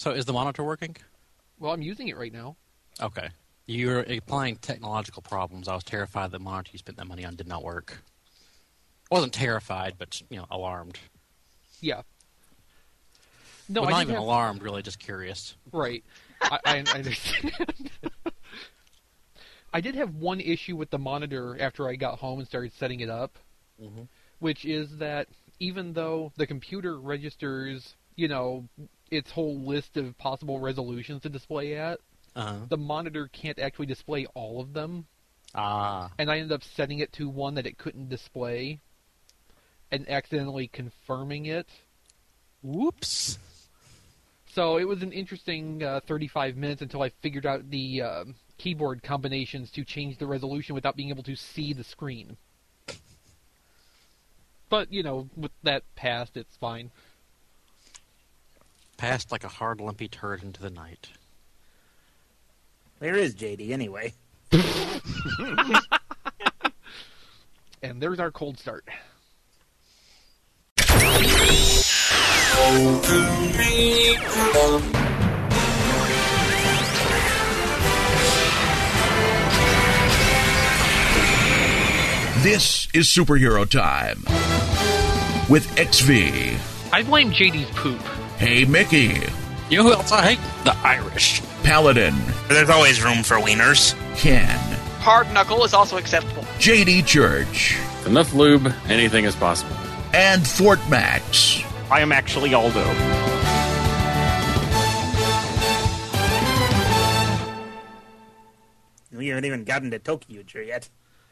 So is the monitor working? Well, I'm using it right now. Okay. You're applying technological problems. I was terrified the monitor you spent that money on did not work. I wasn't terrified, but, alarmed. Yeah. No, well, I not did even have... alarmed, really, just curious. Right. I understand. I did have one issue with the monitor after I got home and started setting it up, which is that even though the computer registers, its whole list of possible resolutions to display at, the monitor can't actually display all of them. And I ended up setting it to one that it couldn't display and accidentally confirming it. Whoops. So it was an interesting 35 minutes until I figured out the keyboard combinations to change the resolution without being able to see the screen. But, with that passed, it's fine. Passed like a hard, lumpy turd into the night. Where is JD, anyway? And there's our cold start. This is Superhero Time with XV. I blame JD's poop. Hey Mickey. You know who else I hate? The Irish. Paladin. There's always room for wieners. Ken. Hard knuckle is also acceptable. JD Church. Enough lube, anything is possible. And Fort Max. I am actually Aldo. We haven't even gotten to Tokyo yet.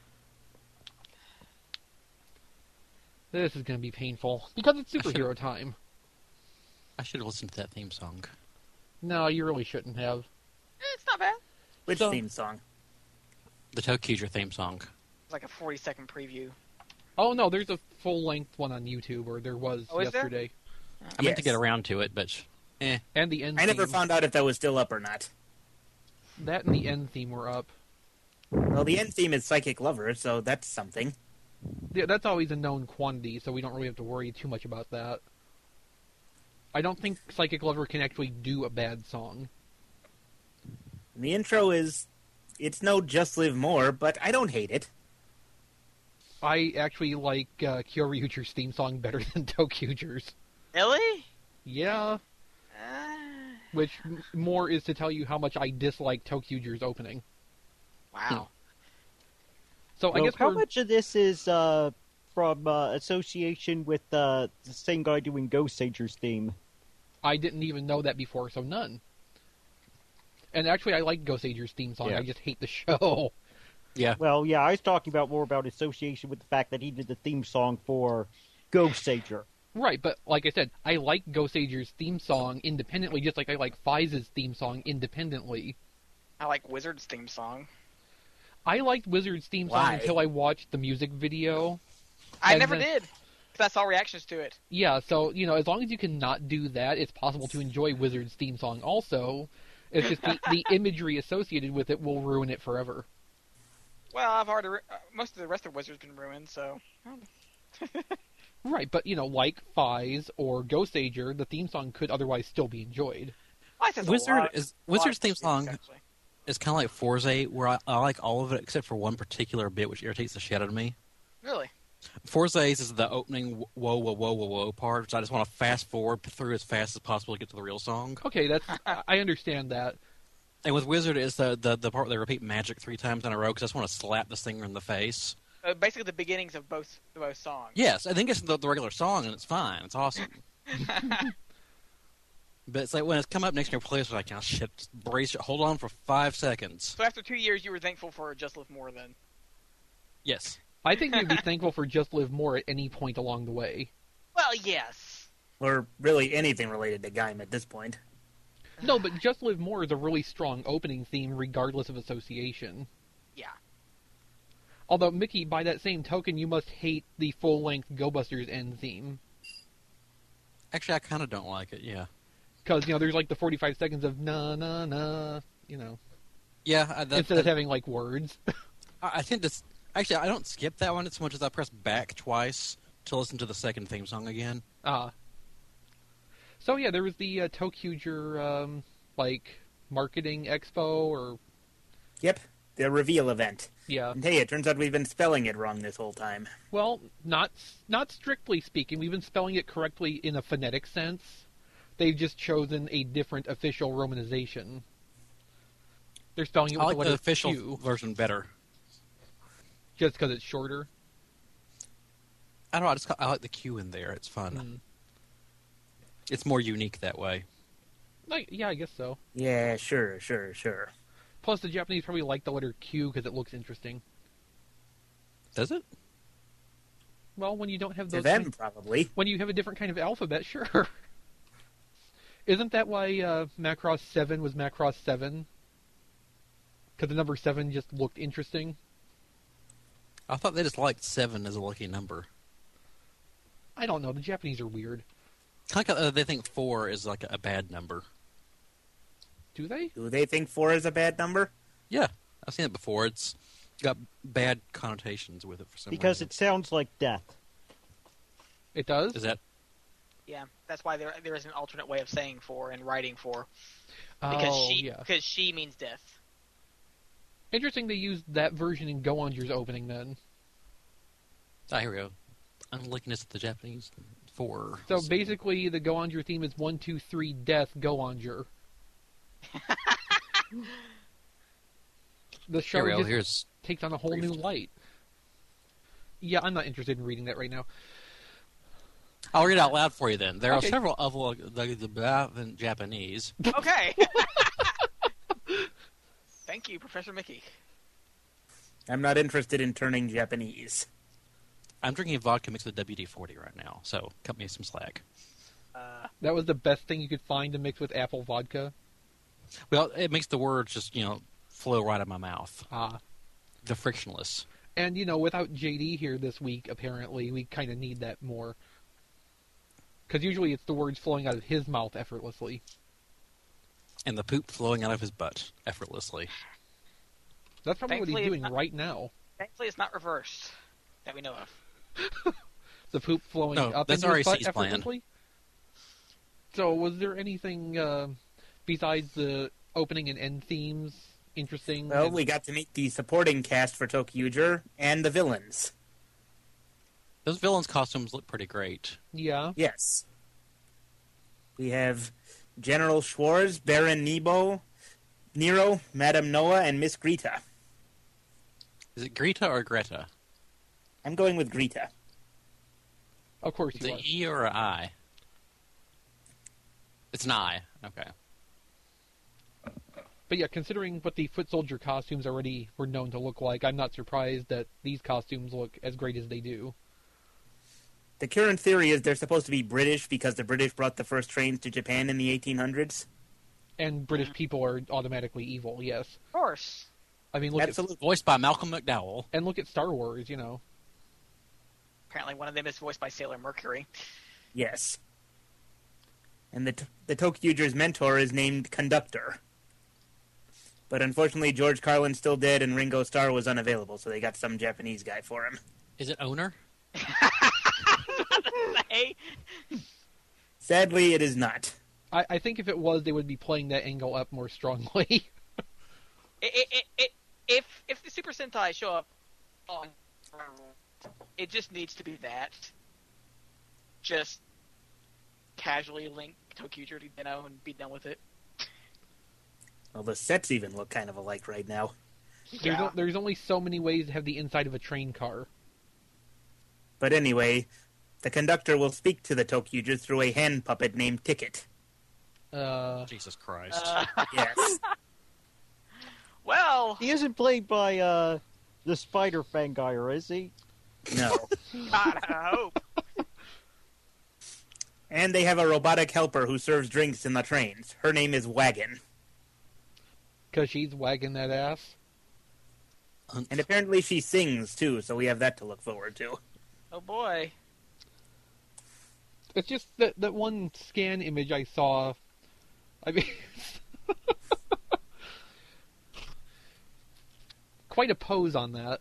This is going to be painful, because it's superhero time. I should have listened to that theme song. No, you really shouldn't have. It's not bad. Which theme song? The Tokuger theme song. It's like a 40-second preview. Oh, no, there's a full-length one on YouTube, or there was yesterday. I meant to get around to it, but And the end I theme. never found out if that was still up or not. That and the end theme were up. Well, the end theme is Psychic Lover, so that's something. Yeah, that's always a known quantity, so we don't really have to worry too much about that. I don't think Psychic Lover can actually do a bad song. The intro is... It's no Just Live More, but I don't hate it. I actually like Kyoryuger's theme song better than Tokuger's. Really? Yeah. Which more is to tell you how much I dislike Tokuger's opening. Wow. So I guess how much of this is from association with the same guy doing Ghost Sager's theme? I didn't even know that before, so none. And actually, I like Ghost Sager's theme song. Yeah. I just hate the show. Yeah. Well, yeah, I was talking more about association with the fact that he did the theme song for Ghost Sager. Right, but like I said, I like Ghost Sager's theme song independently, just like I like Fize's theme song independently. I like Wizard's theme song. I liked Wizard's theme song Why? until I watched the music video. I And never then- did. 'Cause I saw reactions to it. Yeah, so, as long as you can not do that, it's possible to enjoy Wizard's theme song also. It's just the imagery associated with it will ruin it forever. Well, I've already... most of the rest of Wizard's been ruined, so... Right, but, like Fize or Ghost Sager, the theme song could otherwise still be enjoyed. Wizard's theme song is kind of like Forza, where I like all of it except for one particular bit which irritates the shit out of me. Really? Forza's is the opening whoa, whoa, whoa, whoa, whoa part, which I just want to fast forward through as fast as possible to get to the real song. Okay, I understand that. And with Wizard, it's the part where they repeat magic 3 times in a row because I just want to slap the singer in the face. Basically the beginnings of both songs. Yes, I think it's the regular song, and it's fine. It's awesome. But it's like when it's come up next to your place, like, oh shit, just brace it, hold on for 5 seconds. So after 2 years, you were thankful for Just Live More, then? Yes. I think you'd be thankful for Just Live More at any point along the way. Well, yes. Or really anything related to Gaim at this point. No, but Just Live More is a really strong opening theme regardless of association. Yeah. Although, Mickey, by that same token, you must hate the full-length Go Busters end theme. Actually, I kind of don't like it, yeah. Because, there's like the 45 seconds of na-na-na, Yeah. instead of having, like, words. I think this... Actually, I don't skip that one as much as I press back twice to listen to the second theme song again. So yeah, there was the ToQger marketing expo, or Yep, the reveal event. yeah. And hey, it turns out we've been spelling it wrong this whole time. Well, not strictly speaking. We've been spelling it correctly in a phonetic sense. They've just chosen a different official romanization. They're spelling it I with like the the letter official Q, version better. just because it's shorter. I don't know. I like the Q in there. It's fun. Mm. It's more unique that way. Yeah, I guess so. Yeah, sure. Plus, the Japanese probably like the letter Q because it looks interesting. Does it? Well, when you don't have To those, them, probably. when you have a different kind of alphabet, sure. Isn't that why Macross 7 was Macross 7? Because the number 7 just looked interesting? I thought they just liked 7 as a lucky number. I don't know. The Japanese are weird. Like they think 4 is like a bad number. Do they? Do they think 4 is a bad number? Yeah, I've seen it before. It's got bad connotations with it for some Because reason. it sounds like death. It does? Is that Yeah, that's why there is an alternate way of saying 4 and writing 4. Because yeah. because she means death. Interesting they used that version in Go-Onger's opening then. here we go. I'm looking at the Japanese 4. So basically, the Go-Onger theme is 1, 2, 3, death, Go-Onger. The show Here we go. just Here's takes on a whole new light. Yeah, I'm not interested in reading that right now. I'll read it out loud for you then. There Okay. are several of the Japanese. Okay. Thank you, Professor Mickey. I'm not interested in turning Japanese. I'm drinking vodka mixed with WD-40 right now, so cut me some slack. That was the best thing you could find to mix with apple vodka. Well, it makes the words just, flow right out of my mouth. Ah. The frictionless. And, without JD here this week, apparently, we kind of need that more. Because usually it's the words flowing out of his mouth effortlessly. And the poop flowing out of his butt effortlessly. That's probably what he's Thankfully, doing it's not- right now. Thankfully, it's not reversed that we know of. The poop flowing No, up that's into his butt RAC's plan. effortlessly. So, was there anything besides the opening and end themes interesting? Well, we got to meet the supporting cast for ToQger and the villains. Those villains' costumes look pretty great. Yeah. Yes. We have General Schwarz, Baron Nero, Madame Noah, and Miss Greta. Is it Greta or Greta? I'm going with Greta. Of course Is you it are. E or an I? It's an I. Okay. But yeah, considering what the foot soldier costumes already were known to look like, I'm not surprised that these costumes look as great as they do. The current theory is they're supposed to be British because the British brought the first trains to Japan in the 1800s. And British people are automatically evil, yes. Of course. I mean, look Absolutely. Voiced by Malcolm McDowell. and look at Star Wars, Apparently, one of them is voiced by Sailor Mercury. Yes. And the ToQger's mentor is named Conductor. But unfortunately, George Carlin's still dead and Ringo Starr was unavailable, so they got some Japanese guy for him. Is it Owner? Hey, Sadly, it is not. I think if it was, they would be playing that angle up more strongly. if the Super Sentai show up on, it just needs to be that. Just casually link ToQger to and be done with it. Well, the sets even look kind of alike right now. Yeah. There's only so many ways to have the inside of a train car. But anyway, the Conductor will speak to the ToQger through a hand puppet named Ticket. Jesus Christ. Yes. Well, He isn't played by the Spider Fangire, is he? No. God, I hope. And they have a robotic helper who serves drinks in the trains. Her name is Wagon. Because she's wagging that ass. And apparently she sings, too, so we have that to look forward to. Oh boy. It's just that one scan image I saw. I mean, quite a pose on that.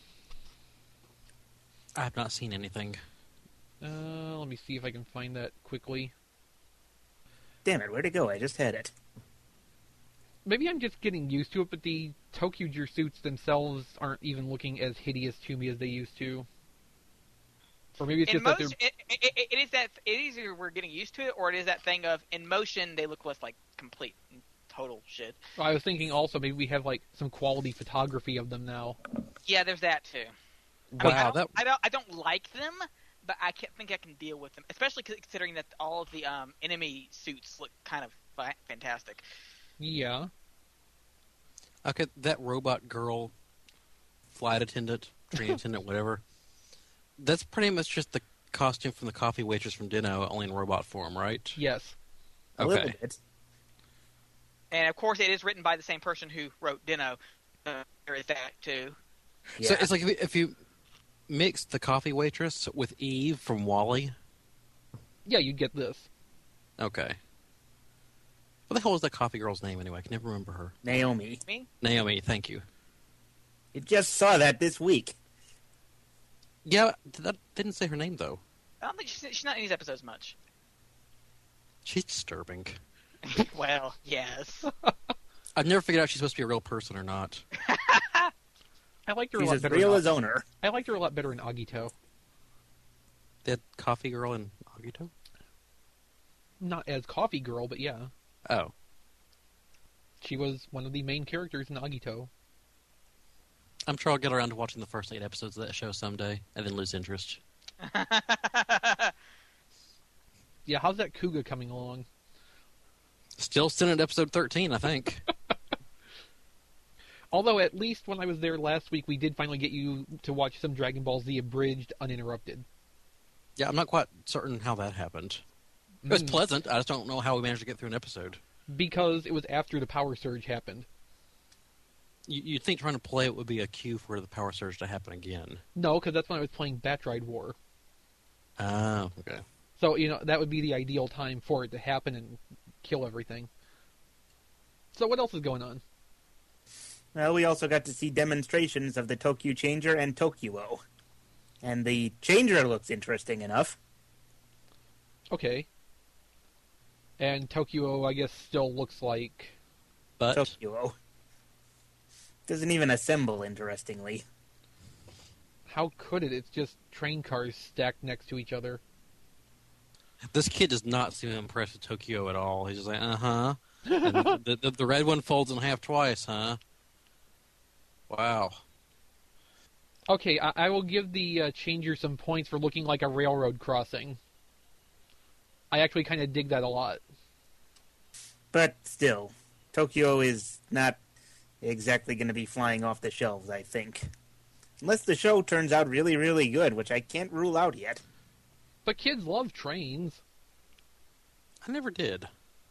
I have not seen anything. Let me see if I can find that quickly. damn it, where'd it go? I just had it. Maybe I'm just getting used to it, but the Tokyuger suits themselves aren't even looking as hideous to me as they used to. Or maybe it's In just that most, they're... it is either we're getting used to it, or it is that thing of in motion they look less like complete and total shit. I was thinking also maybe we have like some quality photography of them now. Yeah, there's that too. Wow, I don't like them, but I can't think I can deal with them, especially considering that all of the enemy suits look kind of fantastic. Yeah. Okay, that robot girl, flight attendant, train attendant, whatever. That's pretty much just the costume from the coffee waitress from Dino, only in robot form, right? Yes. A little Okay. bit. And of course, it is written by the same person who wrote Dino. There is that too. Yeah. So it's like if you mix the coffee waitress with Eve from WALL-E. Yeah, you'd get this. Okay. What the hell was that coffee girl's name anyway? I can never remember her. Naomi. Me? Naomi, thank you. You just saw that this week. Yeah, that didn't say her name though. I don't think she's not in these episodes much. She's disturbing. Well, yes. I've never figured out if she's supposed to be a real person or not. I liked her She's a lot as better. real in as owner. I liked her a lot better in Agito. That coffee girl in Agito? Not as Coffee Girl, but yeah. Oh. She was one of the main characters in Agito. I'm sure I'll get around to watching the first 8 episodes of that show someday, and then lose interest. Yeah, how's that Kuga coming along? Still sitting at episode 13, I think. Although at least when I was there last week, we did finally get you to watch some Dragon Ball Z abridged, uninterrupted. Yeah, I'm not quite certain how that happened. It was pleasant, I just don't know how we managed to get through an episode. Because it was after the power surge happened. You'd think trying to play it would be a cue for the power surge to happen again. No, because that's when I was playing Batride War. Oh, okay. So, that would be the ideal time for it to happen and kill everything. So what else is going on? Well, we also got to see demonstrations of the Tokyo Changer and Tokyuo. And the Changer looks interesting enough. Okay. And Tokyuo, I guess, still looks like... But Tokyuo doesn't even assemble, interestingly. How could it? It's just train cars stacked next to each other. this kid does not seem impressed with Tokyo at all. He's just like, uh-huh. And the red one folds in half twice, huh? Wow. Okay, I will give the Changer some points for looking like a railroad crossing. I actually kind of dig that a lot. But still, Tokyo is not exactly going to be flying off the shelves, I think. Unless the show turns out really, really good, which I can't rule out yet. But kids love trains. I never did.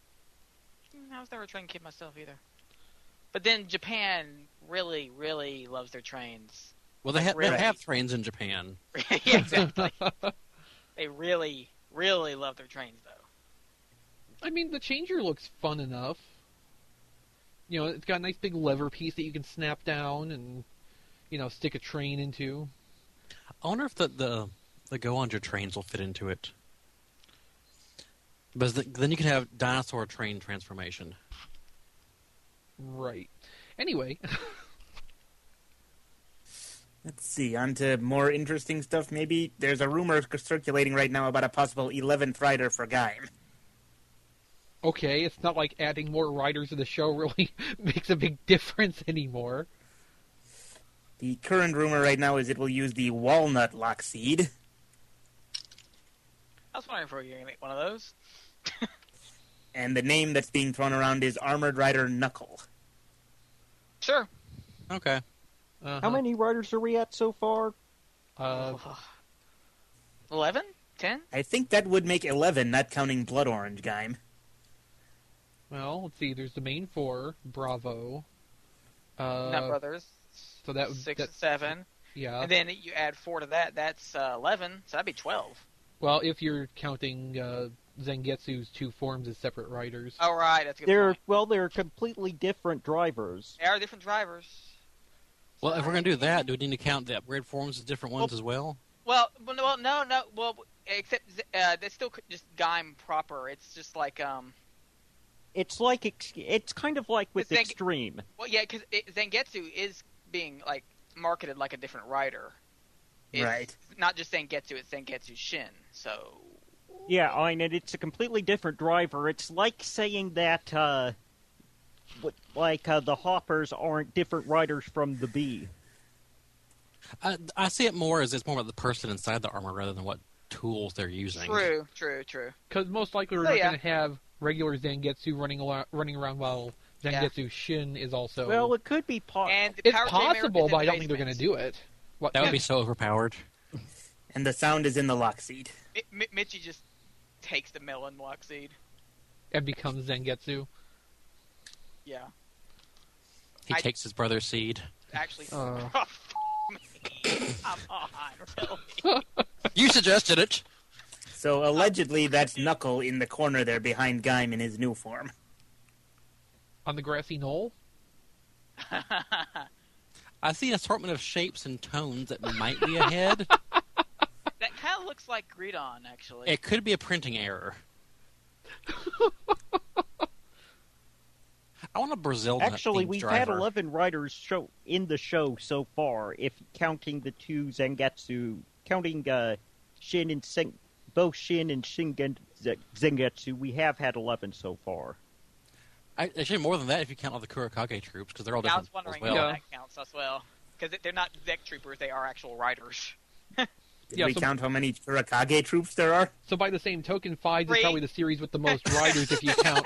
I was never a train kid myself either. But then Japan really, really loves their trains. Well, they Really? have trains in Japan. Yeah, exactly. They really, really love their trains, though. I mean, the Changer looks fun enough. It's got a nice big lever piece that you can snap down and, stick a train into. I wonder if the go-on-your trains will fit into it. But then you can have dinosaur train transformation. Right. Anyway. Let's see, on to more interesting stuff maybe. There's a rumor circulating right now about a possible 11th rider for Gaim. Okay, it's not like adding more riders to the show really makes a big difference anymore. The current rumor right now is it will use the Walnut Lockseed. I was wondering if we were going to make one of those. And the name that's being thrown around is Armored Rider Knuckle. Sure. Okay. Uh-huh. How many riders are we at so far? 11? 10? I think that would make 11, not counting Blood Orange Gaim. Well, let's see. There's the main four. Bravo. Nut Brothers. So that 6 that, and 7. Yeah. And then you add 4 to that, that's 11, so that'd be 12. Well, if you're counting Zangetsu's two forms as separate riders. Oh, right, that's a good point. They're completely different drivers. They are different drivers. Well, if we're going to do that, do we need to count the upgrade forms as different ones as well? Well, no. Well, except that's still just Gaim proper. It's just like it's like it's kind of like with It's Extreme. Well, yeah, because Zangetsu is being like marketed like a different rider. It's Right. not just Zangetsu; it's Zangetsu Shin. So Yeah, I mean, it's a completely different driver. It's like saying that, the Hoppers aren't different riders from the B. I see it more as it's more about the person inside the armor rather than what tools they're using. true. Because most likely we're Oh, not yeah. going to have regular Zangetsu running around while Zangetsu Shin is also. Well, it could be And the it's Power J possible, Americans but I in don't think they're going to basements. do it. What? That would be so overpowered. And the sound is in the lock seat. Mitchie just takes the melon lock seed. And becomes Zangetsu. Yeah, He takes his brother's seed. actually. Uh. Come on, really? You suggested it. So allegedly, that's Knuckle in the corner there behind Gaim in his new form. On the grassy knoll? I see an assortment of shapes and tones that might be ahead. That kind of looks like Gridon, actually. It could be a printing error. I want a Brazil nut Actually, themed we've driver. had 11 riders in the show so far, if counting the two Zangetsu, counting Shin and both Shin and Zangetsu, we have had 11 so far. Actually, more than that if you count all the Kurakage troops, because they're all Yeah, I different was wondering as well. how that counts as well. Because they're not Zek troopers, they are actual riders. Did Yeah, we so- count how many Kurakage troops there are? So by the same token, Fides is 3. probably the series with the most riders if you count.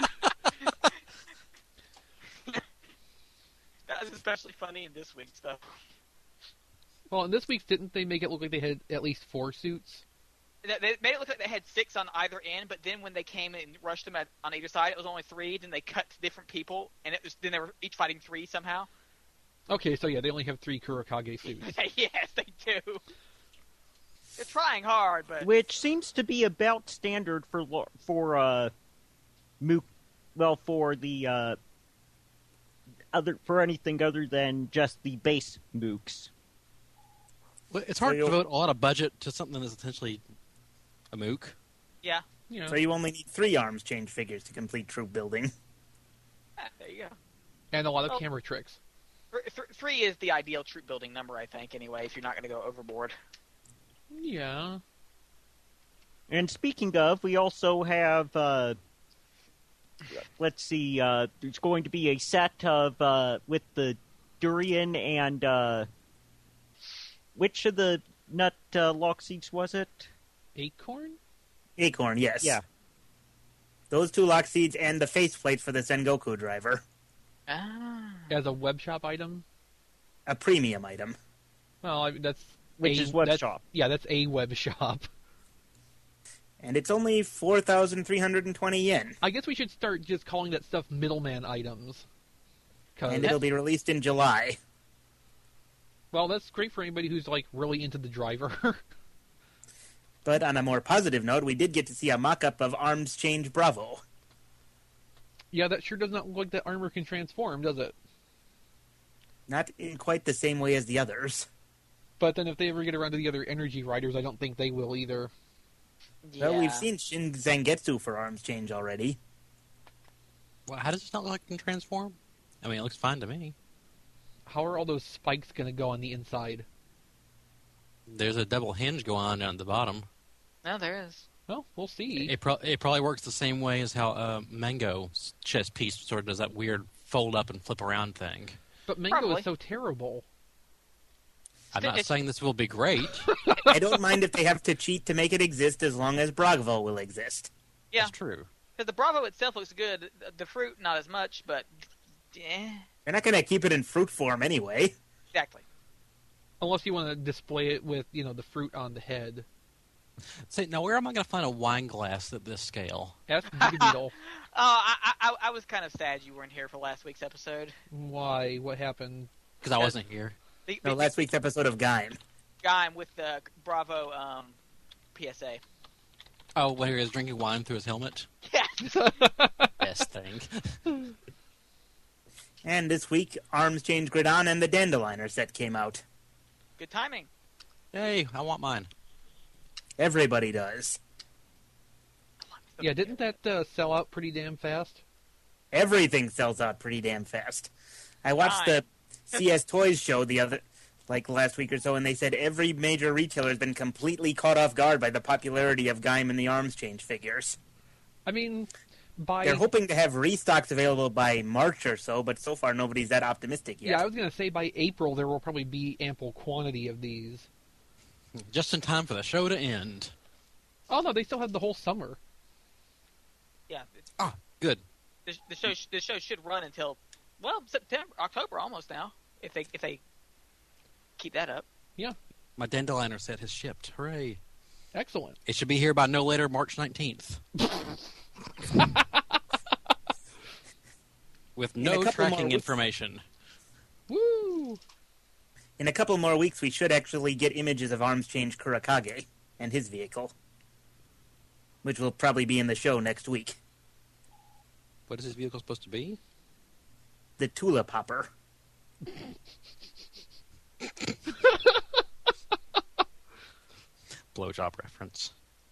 That was especially funny in this week's stuff. Well, in this week's, didn't they make it look like they had at least 4 suits? They made it look like they had 6 on either end, but then when they came and rushed them on either side, it was only 3. Then they cut to different people, and then they were each fighting 3 somehow. Okay, so yeah, they only have 3 Kurakage suits. Yes, they do. They're trying hard, but Which seems to be about standard for Mook, well, for the for anything other than just the base Mooks. Well, it's hard So to you'll- devote a lot of budget to something that's essentially a mook. yeah, You know, So you only need 3 arms change figures to complete troop building. there you go. and a lot of Oh. camera tricks. 3 is the ideal troop building number, I think. Anyway, if you're not going to go overboard. Yeah. And speaking of, we also have, let's see, there's going to be a set of, with the durian and, which of the nut lock seats was it? Acorn? Acorn, yes. Yeah. Those 2 lock seeds and the faceplate for the Sengoku driver. Ah. As a web shop item? A premium item. Well, I mean, that's... Which is web that's- shop. Yeah, that's a web shop. And it's only 4,320 yen. I guess we should start just calling that stuff middleman items. 'Cause- And it'll be released in July. well, that's great for anybody who's, like, really into the driver. But on a more positive note, we did get to see a mock-up of Arms Change Bravo. Yeah, that sure does not look like that armor can transform, does it? Not in quite the same way as the others. But then if they ever get around to the other energy riders, I don't think they will either. Yeah. Well, we've seen Shin Zangetsu for Arms Change already. Well, how does it not look like it can transform? I mean, it looks fine to me. How are all those spikes going to go on the inside? There's a double hinge going on down at the bottom. No, there is. Well, we'll see. It probably works the same way as how Mango's chest piece sort of does that weird fold up and flip around thing. But Mango Probably. is so terrible. I'm not It's- saying this will be great. I don't mind if they have to cheat to make it exist as long as Bragvo will exist. Yeah, That's true. because the Bravo itself looks good. The fruit, not as much, but They're not going to keep it in fruit form anyway. exactly. Unless you want to display it with, the fruit on the head. Say, now where am I going to find a wine glass at this scale? Ask Boogie Beetle. Oh, I was kind of sad you weren't here for last week's episode. Why? What happened? Because I wasn't here. The No, last week's episode of Gaim. guy with the Bravo PSA. Oh, when he was drinking wine through his helmet? Yeah. Best thing. And this week, Arms Change Gridon and the Dandelion set came out. Good timing. Hey, I want mine. Everybody does. Yeah, didn't that sell out pretty damn fast? Everything sells out pretty damn fast. I watched the CS Toys show last week or so, and they said every major retailer has been completely caught off guard by the popularity of Gaim and the Arms Change figures. I mean, They're hoping to have restocks available by March or so, but so far nobody's that optimistic yet. Yeah, I was going to say by April there will probably be ample quantity of these. Just in time for the show to end. Oh no, they still have the whole summer. Yeah. Ah, good. The show should run until October almost now. If they keep that up. Yeah. My Dandelion set has shipped. Hooray. Excellent. It should be here by no later March 19th. With no tracking information. Woo! In a couple more weeks, we should actually get images of Arms Change Kurakage and his vehicle, which will probably be in the show next week. What is his vehicle supposed to be? The Tulip Hopper. Blowjob reference.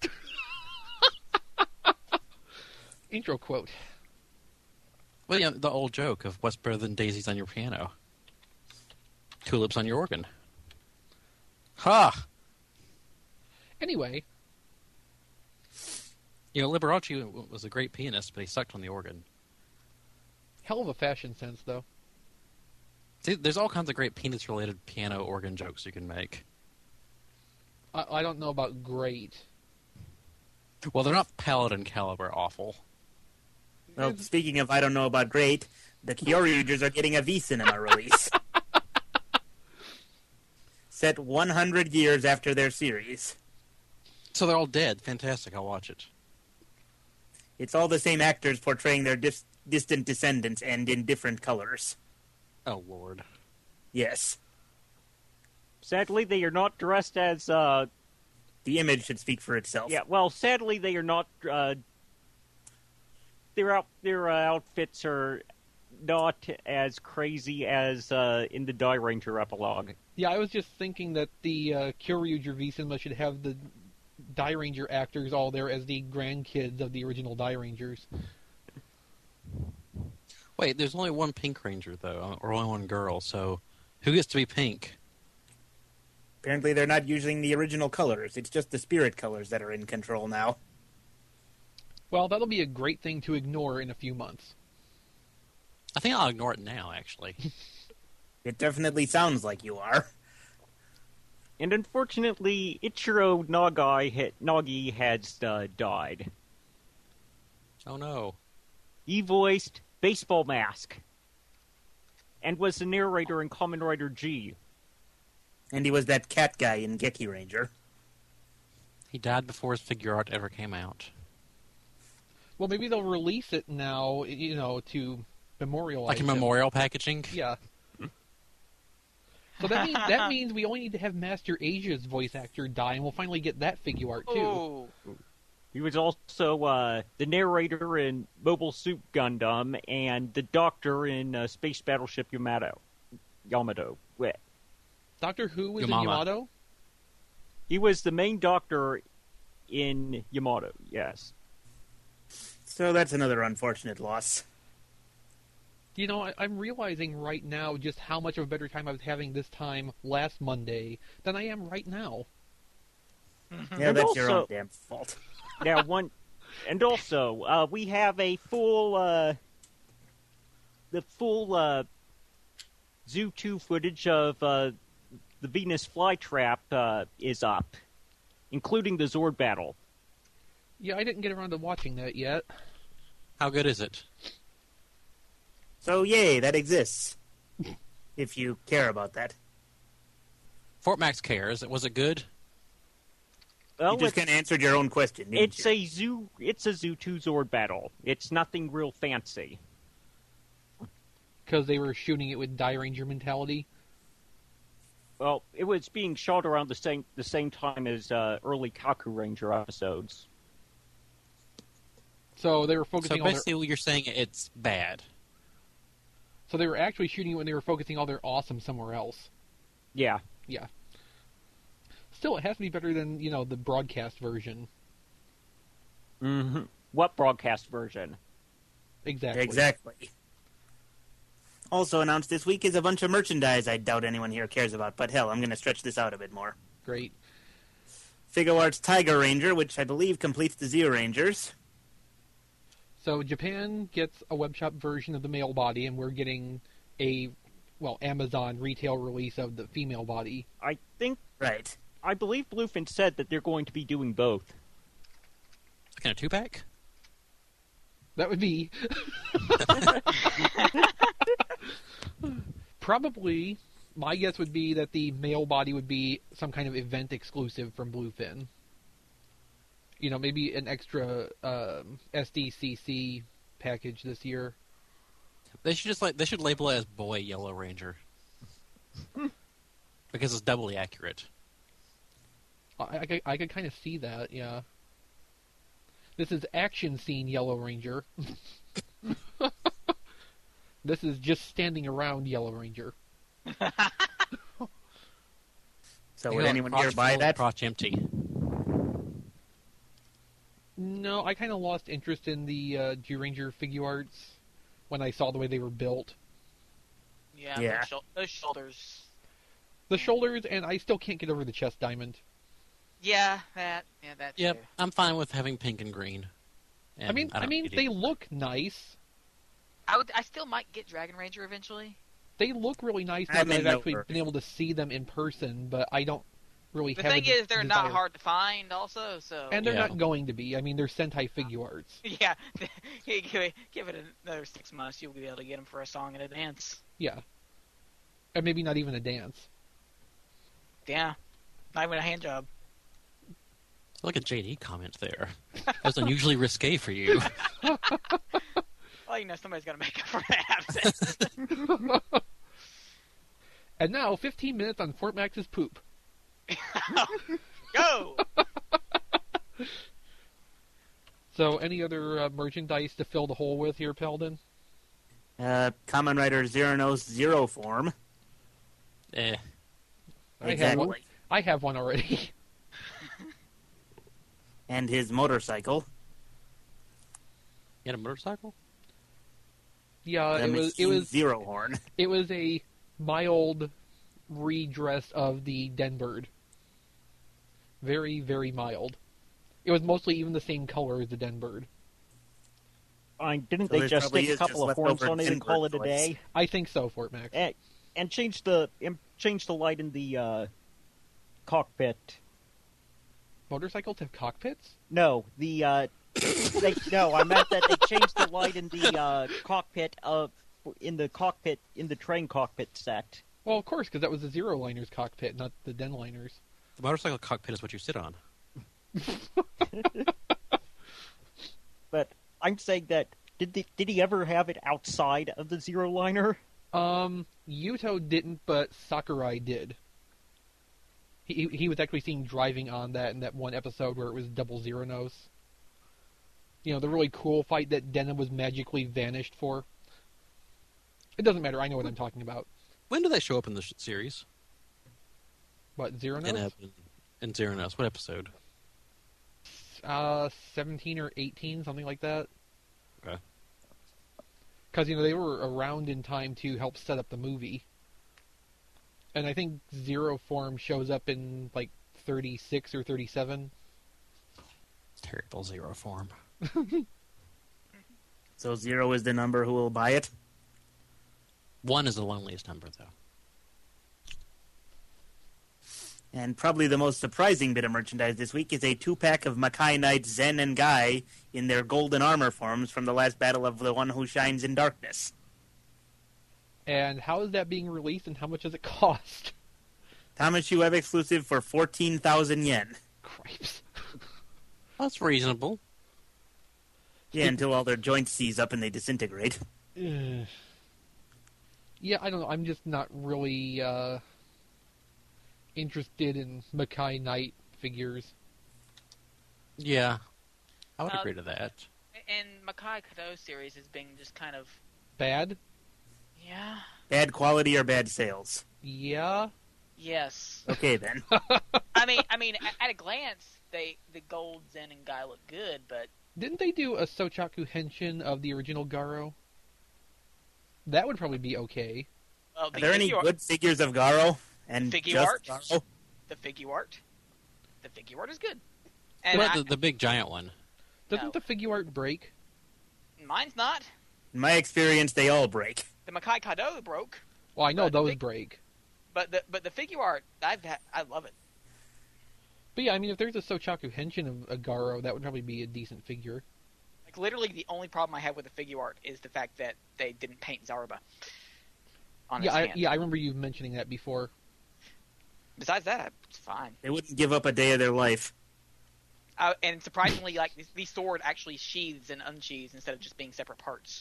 Intro quote. Well, yeah, the old joke of what's better than daisies on your piano? Tulips on your organ. Ha! Anyway. You know, Liberace was a great pianist, but he sucked on the organ. Hell of a fashion sense, though. See, there's all kinds of great penis-related piano organ jokes you can make. I don't know about great. Well, they're not Paladin caliber awful. Well, speaking of I don't know about great, the Kyoryugers are getting a V-Cinema release. Set 100 years after their series. So they're all dead. Fantastic, I'll watch it. It's all the same actors portraying their distant descendants and in different colors. Oh, Lord. Yes. Sadly, they are not dressed as... The image should speak for itself. Yeah, well, sadly, they are not... Their outfits are not as crazy as in the Die Ranger epilogue. Yeah, I was just thinking that the Kyoryuger V-Cinema should have the Die Ranger actors all there as the grandkids of the original Die Rangers. Wait, there's only one Pink Ranger, though, or only one girl, so who gets to be Pink? Apparently they're not using the original colors. It's just the spirit colors that are in control now. Well, that'll be a great thing to ignore in a few months. I think I'll ignore it now, actually. It definitely sounds like you are. And unfortunately, Ichiro Nagi has died. Oh, no. He voiced Baseball Mask and was the narrator in Kamen Rider G. And he was that cat guy in Geki Ranger. He died before his figure art ever came out. Well, maybe they'll release it now, to memorialize Like a him. memorial packaging? Yeah. So that means we only need to have Master Asia's voice actor die, and we'll finally get that figure art, too. Oh. He was also the narrator in Mobile Suit Gundam and the Doctor in Space Battleship Yamato. Doctor Who was in Yamama. Yamato? He was the main Doctor in Yamato, yes. So that's another unfortunate loss. I'm realizing right now just how much of a better time I was having this time last Monday than I am right now. Yeah, And that's your also- own damn fault. Now, and also, we have a full Zoo 2 footage of the Venus flytrap is up, including the Zord battle. Yeah, I didn't get around to watching that yet. How good is it? So, yay, that exists. If you care about that. Fort Max cares. Was it good? Well, You just kind of answered your own question, didn't it's you? a Zoo 2 Zord battle. It's nothing real fancy. Because they were shooting it with Die Ranger mentality. Well, it was being shot around the same time as early Kaku Ranger episodes. So they were So focusing all basically you're saying it's bad. So they were actually shooting it when they were focusing all their awesome somewhere else. Yeah. Yeah. Still, it has to be better than, the broadcast version. Mm-hmm. What broadcast version? Exactly. Exactly. Also announced this week is a bunch of merchandise I doubt anyone here cares about, but hell, I'm going to stretch this out a bit more. Great. Figuarts Tiger Ranger, which I believe completes the Zeo Rangers. So Japan gets a web shop version of the male body, and we're getting a, Amazon retail release of the female body. I Right. believe Bluefin said that they're going to be doing both. Kind of 2-pack? That would be probably, my guess would be that the male body would be some kind of event exclusive from Bluefin. You know, maybe an extra SDCC package this year. They should label it as Boy Yellow Ranger. Because it's doubly accurate. I could kind of see that, yeah. This is action scene Yellow Ranger. This is just standing around Yellow Ranger. So would anyone here buy that? Crotch empty. No, I kind of lost interest in the G-Ranger Figuarts when I saw the way they were built. Yeah. Those shoulders. The shoulders, and I still can't get over the chest diamond. Yeah, that Yep, too. I'm fine with having pink and green. And I mean, they look nice. I still might get Dragon Ranger eventually. They look really nice now I'm that in I've no actually hurry. been able to see them in person, but I don't really The have thing a is, they're not desire. hard to find, also. So And they're Yeah. not going to be. I mean, they're Sentai Figuarts. yeah, give it another 6 months, you'll be able to get them for a song and a dance. Yeah. And maybe not even a dance. Yeah, not even a hand job. Look at JD comment there. That's unusually risque for you. Well, somebody's got to make up for an absence. And now, 15 minutes on Fort Max's poop. Go! So, any other merchandise to fill the hole with here, Peldon? Kamen Rider Zeronos Zero Form. Eh. Exactly. I have one already. And his motorcycle. You had a motorcycle? Yeah, The it Machine was Zero Horn. it was a mild redress of the Denbird. Very, very mild. It was mostly even the same color as the Denbird. Didn't So they there just probably stick a is couple just of horns leftover on it and Denbird call it a toys. day? I think so, Fort Max. And change the light in the cockpit. Motorcycles have cockpits? No, I meant that they changed the light in the cockpit in the train cockpit set. Well, of course, because that was the Zero Liner's cockpit, not the Denliner's. The motorcycle cockpit is what you sit on. But I'm saying that did he ever have it outside of the Zero Liner? Yuto didn't, but Sakurai did. He was actually seen driving on that in that one episode where it was double Zero Nose. You know, the really cool fight that Denna was magically vanished for. It doesn't matter, I know what I'm talking about. When do they show up in the series? What, Zero Nose? In Zeronos. What episode? 17 or 18, something like that. Okay. Because, they were around in time to help set up the movie. And I think Zero Form shows up in, 36 or 37. Terrible Zero Form. So Zero is the number who will buy it? 1 is the loneliest number, though. And probably the most surprising bit of merchandise this week is a 2-pack of Makai Knights Zen and Guy in their golden armor forms from the last battle of the One Who Shines in Darkness. And how is that being released, and how much does it cost? Tamashii Web exclusive for 14,000 yen. Cripes. That's reasonable. Yeah, until all their joints seize up and they disintegrate. Yeah, I don't know. I'm just not really interested in Makai Knight figures. Yeah. I would agree to that. And Makai Kato series is being just kind of... Bad? Yeah. Bad quality or bad sales? Yeah. Yes. Okay, then. I mean, at a glance, the gold Zen and Guy look good, but Didn't they do a Sochaku Henshin of the original Garo? That would probably be okay. Well, Are there any good figures of Garo? And Figure just art? Garo? The figure art? The figure art is good. And What about the big giant one? Doesn't No. the figure art break? mine's not. In my experience, they all break. The Makai Kado broke, Well, I know But the those big- break. but the figure art, I love it. But yeah, I mean, if there's a Sochaku Henshin of a Garo, that would probably be a decent figure. Like literally, the only problem I have with the figure art is the fact that they didn't paint Zaruba on his hand. I remember you mentioning that before. Besides that, it's fine. They wouldn't give up a day of their life. And surprisingly, like the sword actually sheathes and unsheathes instead of just being separate parts.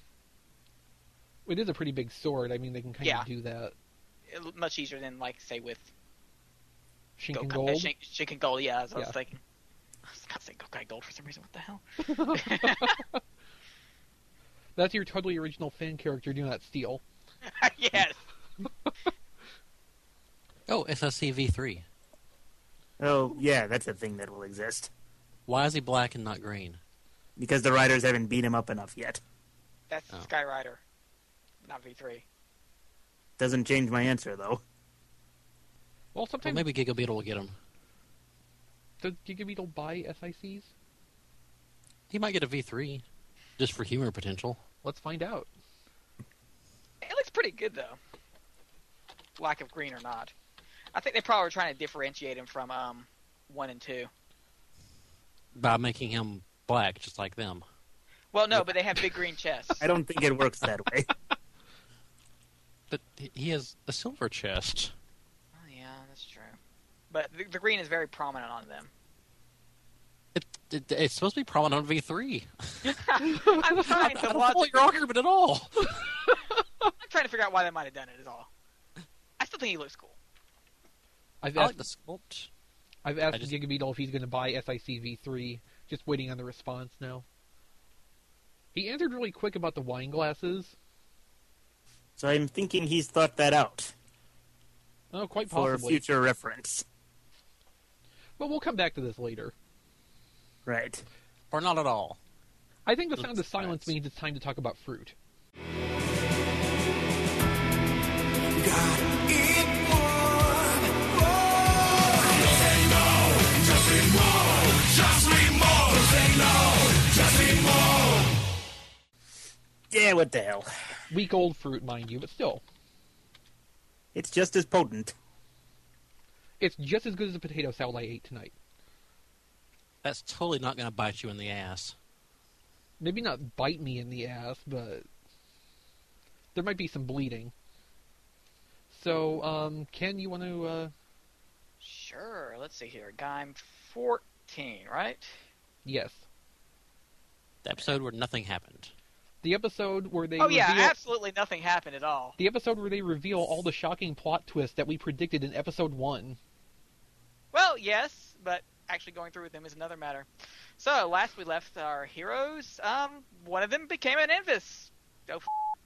It is a pretty big sword. I mean, they can kind Yeah. of do that. Much easier than, like, say, with Shinken Gokai- Gold. Shinken Gold, yeah, as I was Yeah. thinking. I was about to say Gokai Gold for some reason. What the hell? That's your totally original fan character. Do not steal. Yes. Oh, SSC V3. Oh, yeah, that's a thing that will exist. Why is he black and not green? Because the writers haven't beat him up enough yet. That's Oh. Skyrider, not V3. Doesn't change my answer, though. Well, Well, sometimes maybe Giga Beetle will get him. does Giga Beetle buy SICs? He might get a V3, just for humor potential. Let's find out. It looks pretty good, though. Lack of green or not. I think they probably were trying to differentiate him from 1 and 2. By making him black, just like them. Well, no, but they have big green chests. I don't think it works that way. But he has a silver chest. Oh, yeah, that's true. But the green is very prominent on them. It's supposed to be prominent on V3. I'm trying I to don't follow your argument at all. I'm trying to figure out why they might have done it. Is all. I still think he looks cool. I've I asked, like the sculpt. I've asked I just- Giga Beetle if he's going to buy SIC V3. Just waiting on the response now. He answered really quick about the wine glasses. So I'm thinking he's thought that out Oh, quite for possibly. future reference. But we'll come back to this later. Right. Or not at all. I think the sound of Let's silence start. means it's time to talk about fruit. Yeah, what the hell. Week old fruit, mind you, but still. It's just as potent. It's just as good as the potato salad I ate tonight. That's totally not going to bite you in the ass. Maybe not bite me in the ass, but there might be some bleeding. So, Ken, you want to, Sure. Let's see here. Gaim 14, right? yes. The episode where nothing happened. The episode where they Oh yeah, reveal... absolutely nothing happened at all. The episode where they reveal all the shocking plot twists that we predicted in episode 1. Well, yes, but actually going through with them is another matter. So, last we left our heroes, one of them became an Invis. Go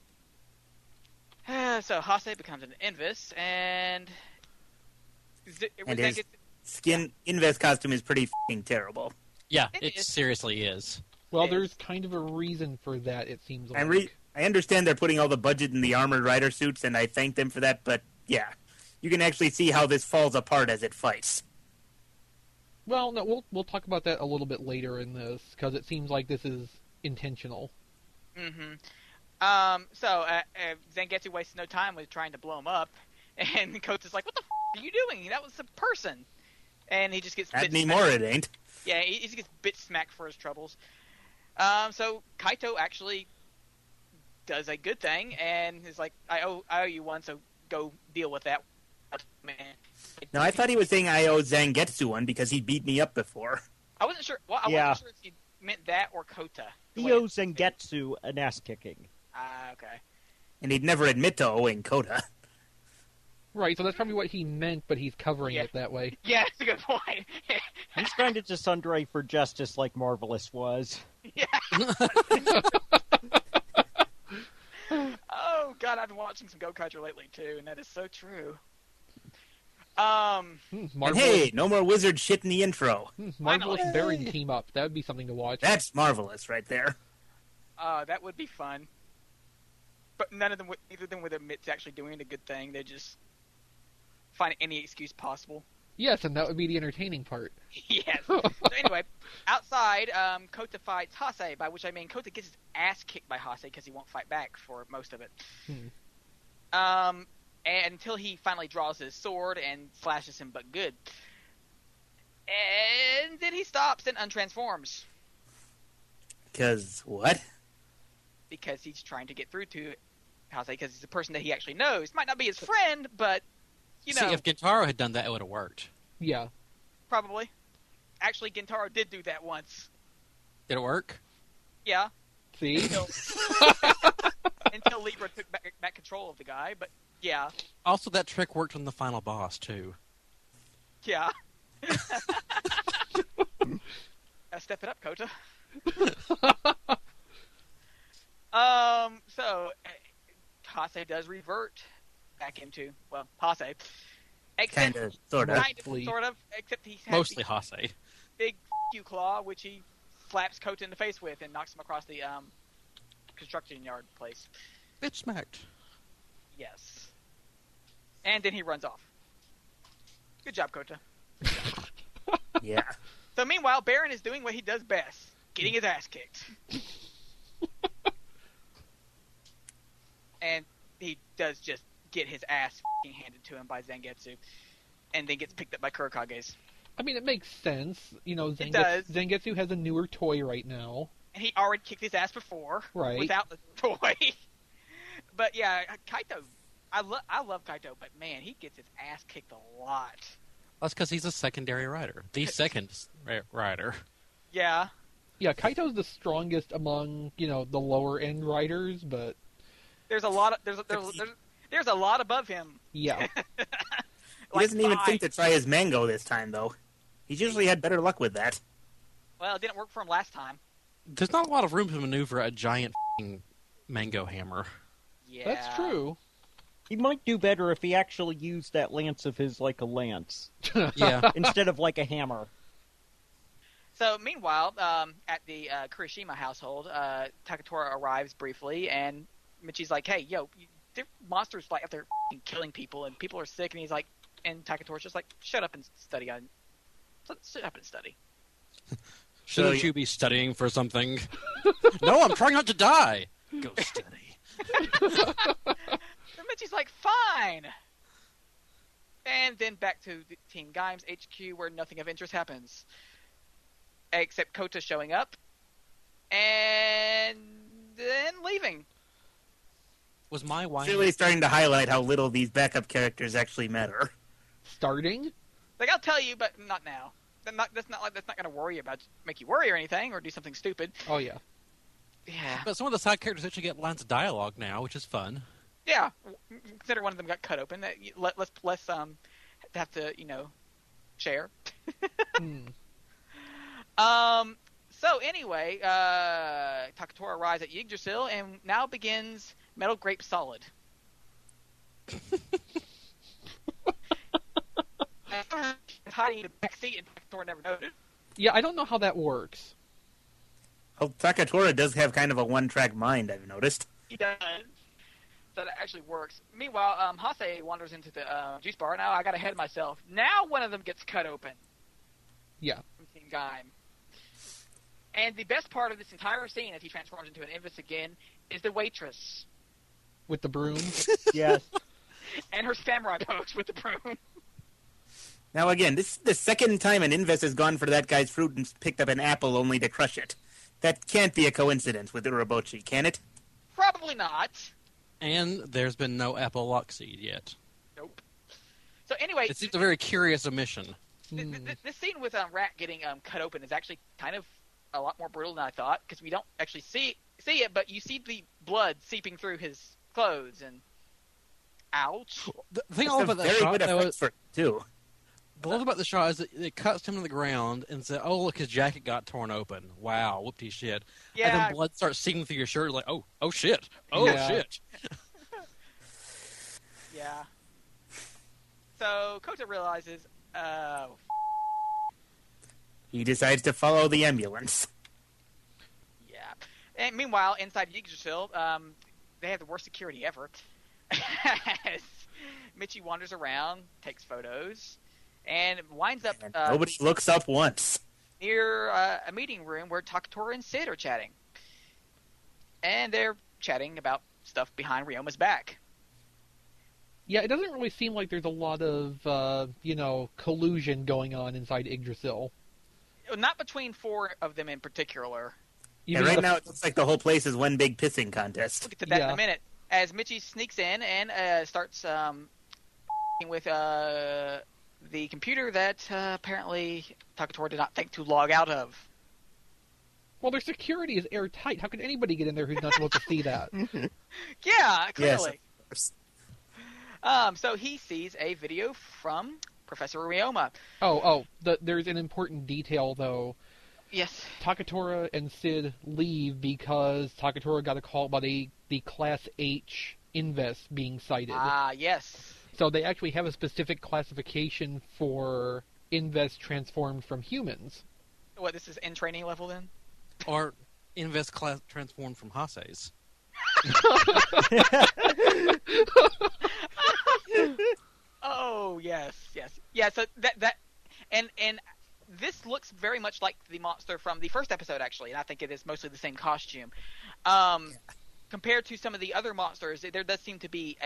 so, Hase becomes an Invis, and... And his skin Invest costume is pretty f***ing terrible. Yeah, It it is. seriously is. Well, It there's is. kind of a reason for that, it seems like. I understand they're putting all the budget in the armored rider suits, and I thank them for that, but yeah. You can actually see how this falls apart as it fights. Well, no, we'll talk about that a little bit later in this, because it seems like this is intentional. Mm-hmm. So, Zangetsu wasted no time with trying to blow him up, and Kota's like, what the f*** are you doing? That was a person. And he just gets Not bit anymore, smacked. it ain't. Yeah, he just gets bit smacked for his troubles. So Kaito actually does a good thing, and is like, I owe you one, so go deal with that, man. No, I thought he was saying I owe Zangetsu one because he beat me up before. I wasn't sure. Well, I Yeah. wasn't sure if he meant that or Kota. He owes Zangetsu an ass kicking. Okay. And he'd never admit to owing Kota. Right, so that's probably what he meant, but he's covering Yeah. it that way. Yeah, that's a good point. He's trying to Tsundere for justice like Marvelous was. Oh God, I've been watching some Go Kaiser lately too, and that is so true. And Marvelous, hey, no more wizard shit in the intro. Marvelous Finally. Baron team up. That would be something to watch. That's marvelous right there. That would be fun. But neither of them would admit to actually doing a good thing. They just find any excuse possible. Yes, and that would be the entertaining part. Yes. So anyway, outside, Kota fights Hase, by which I mean Kota gets his ass kicked by Hase because he won't fight back for most of it. And until he finally draws his sword and slashes him but good. And then he stops and untransforms. Because what? Because he's trying to get through to Hase because he's a person that he actually knows. Might not be his friend, but, you know. See, if Gintaro had done that, it would have worked. Yeah. Probably. Actually, Gintaro did do that once. Did it work? Yeah. See? Until Libra took back control of the guy, but yeah. Also, that trick worked on the final boss, too. Yeah. Step it up, Kota. So Hase does revert back into, well, Hase. Kind of, sort of. Kind of, sort of, except he has Mostly the Hase. big you claw, which he slaps Kota in the face with and knocks him across the construction yard place. Bitch smacked. Yes. And then he runs off. Good job, Kota. Yeah. So meanwhile, Baron is doing what he does best, getting his ass kicked. And he does just get his ass handed to him by Zangetsu, and then gets picked up by Kurakage's. I mean, it makes sense. You know, It does. Zangetsu has a newer toy right now. And he already kicked his ass before, Right. without the toy. But yeah, Kaito, I love Kaito, but man, he gets his ass kicked a lot. That's because he's a secondary rider. The second rider. Yeah. Yeah, Kaito's the strongest among, you know, the lower end riders, but There's a lot of there's a lot above him. yeah. He doesn't even think to try his mango this time, though. He's usually had better luck with that. Well, it didn't work for him last time. There's not a lot of room to maneuver a giant mango hammer. Yeah. That's true. He might do better if he actually used that lance of his like a lance Yeah. instead of like a hammer. So, meanwhile, at the Kurishima household, Takatora arrives briefly, and Michi's like, "Hey, yo, there are monsters like out there killing people, and people are sick." And he's like, and Takatora's just like, "Shut up and study on. Shut up and study." Shouldn't you be studying for something? No, I'm trying not to die. Go study. And Michi's like, "Fine." And then back to the Team Gaims HQ, where nothing of interest happens, except Kota showing up and then leaving. Was my wife... It's really starting to highlight how little these backup characters actually matter. Starting? Like, I'll tell you, but not now. That's not going to worry about, make you worry or anything, or do something stupid. Oh, yeah. Yeah. But some of the side characters actually get lines of dialogue now, which is fun. Yeah. Consider one of them got cut open. Let's have to, share. So anyway, Takatora arrives at Yggdrasil and now begins Metal Grape Solid. Hiding in the back seat, and Takatora never noticed. Yeah, I don't know how that works. Well, Takatora does have kind of a one-track mind, I've noticed. He does. So that actually works. Meanwhile, Hase wanders into the juice bar. Now I got ahead of myself. Now one of them gets cut open. Yeah. From Team Gaim. And the best part of this entire scene, as he transforms into an Invis again, is the waitress. With the broom. Yes. And her samurai pose with the broom. Now again, this is the second time an Invis has gone for that guy's fruit and picked up an apple only to crush it. That can't be a coincidence with Urobochi, can it? Probably not. And there's been no apple lock seed yet. Nope. So anyway, It seems a very curious omission. this scene with Rat getting cut open is actually kind of a lot more brutal than I thought, because we don't actually see it, but you see the blood seeping through his clothes, and ouch. The thing It's all a about that very shot, good though, effect for it, too. the love about the shot is that it cuts him to the ground and says, "Oh, look, his jacket got torn open. Wow, whoopty shit." And Yeah. then blood starts seeping through your shirt. Like, oh shit, oh Yeah. shit. Yeah. So Kota realizes, He decides to follow the ambulance. yeah. And meanwhile, inside Yggdrasil, they have the worst security ever. As Mitchie wanders around, takes photos, and winds up And nobody looks up once. near a meeting room where Takatora and Sid are chatting. And they're chatting about stuff behind Ryoma's back. Yeah, it doesn't really seem like there's a lot of, collusion going on inside Yggdrasil. Not between four of them in particular. And right now it looks like the whole place is one big pissing contest. We'll get to that in Yeah. a minute. As Mitchie sneaks in and starts with the computer that apparently Takatora did not think to log out of. Well, their security is airtight. How can anybody get in there who's not supposed to see that? Yeah, Yes, clearly. of course. So he sees a video from Professor Ryoma. There's an important detail, though. Yes. Takatora and Sid leave because Takatora got a call about the Class H Invest being sighted. Ah, yes. So they actually have a specific classification for Invest transformed from humans. What, this is in training level then? Or Invest class transformed from Hase's. Oh, yes. Yeah, so that and this looks very much like the monster from the first episode, actually, and I think it is mostly the same costume. Compared to some of the other monsters, there does seem to be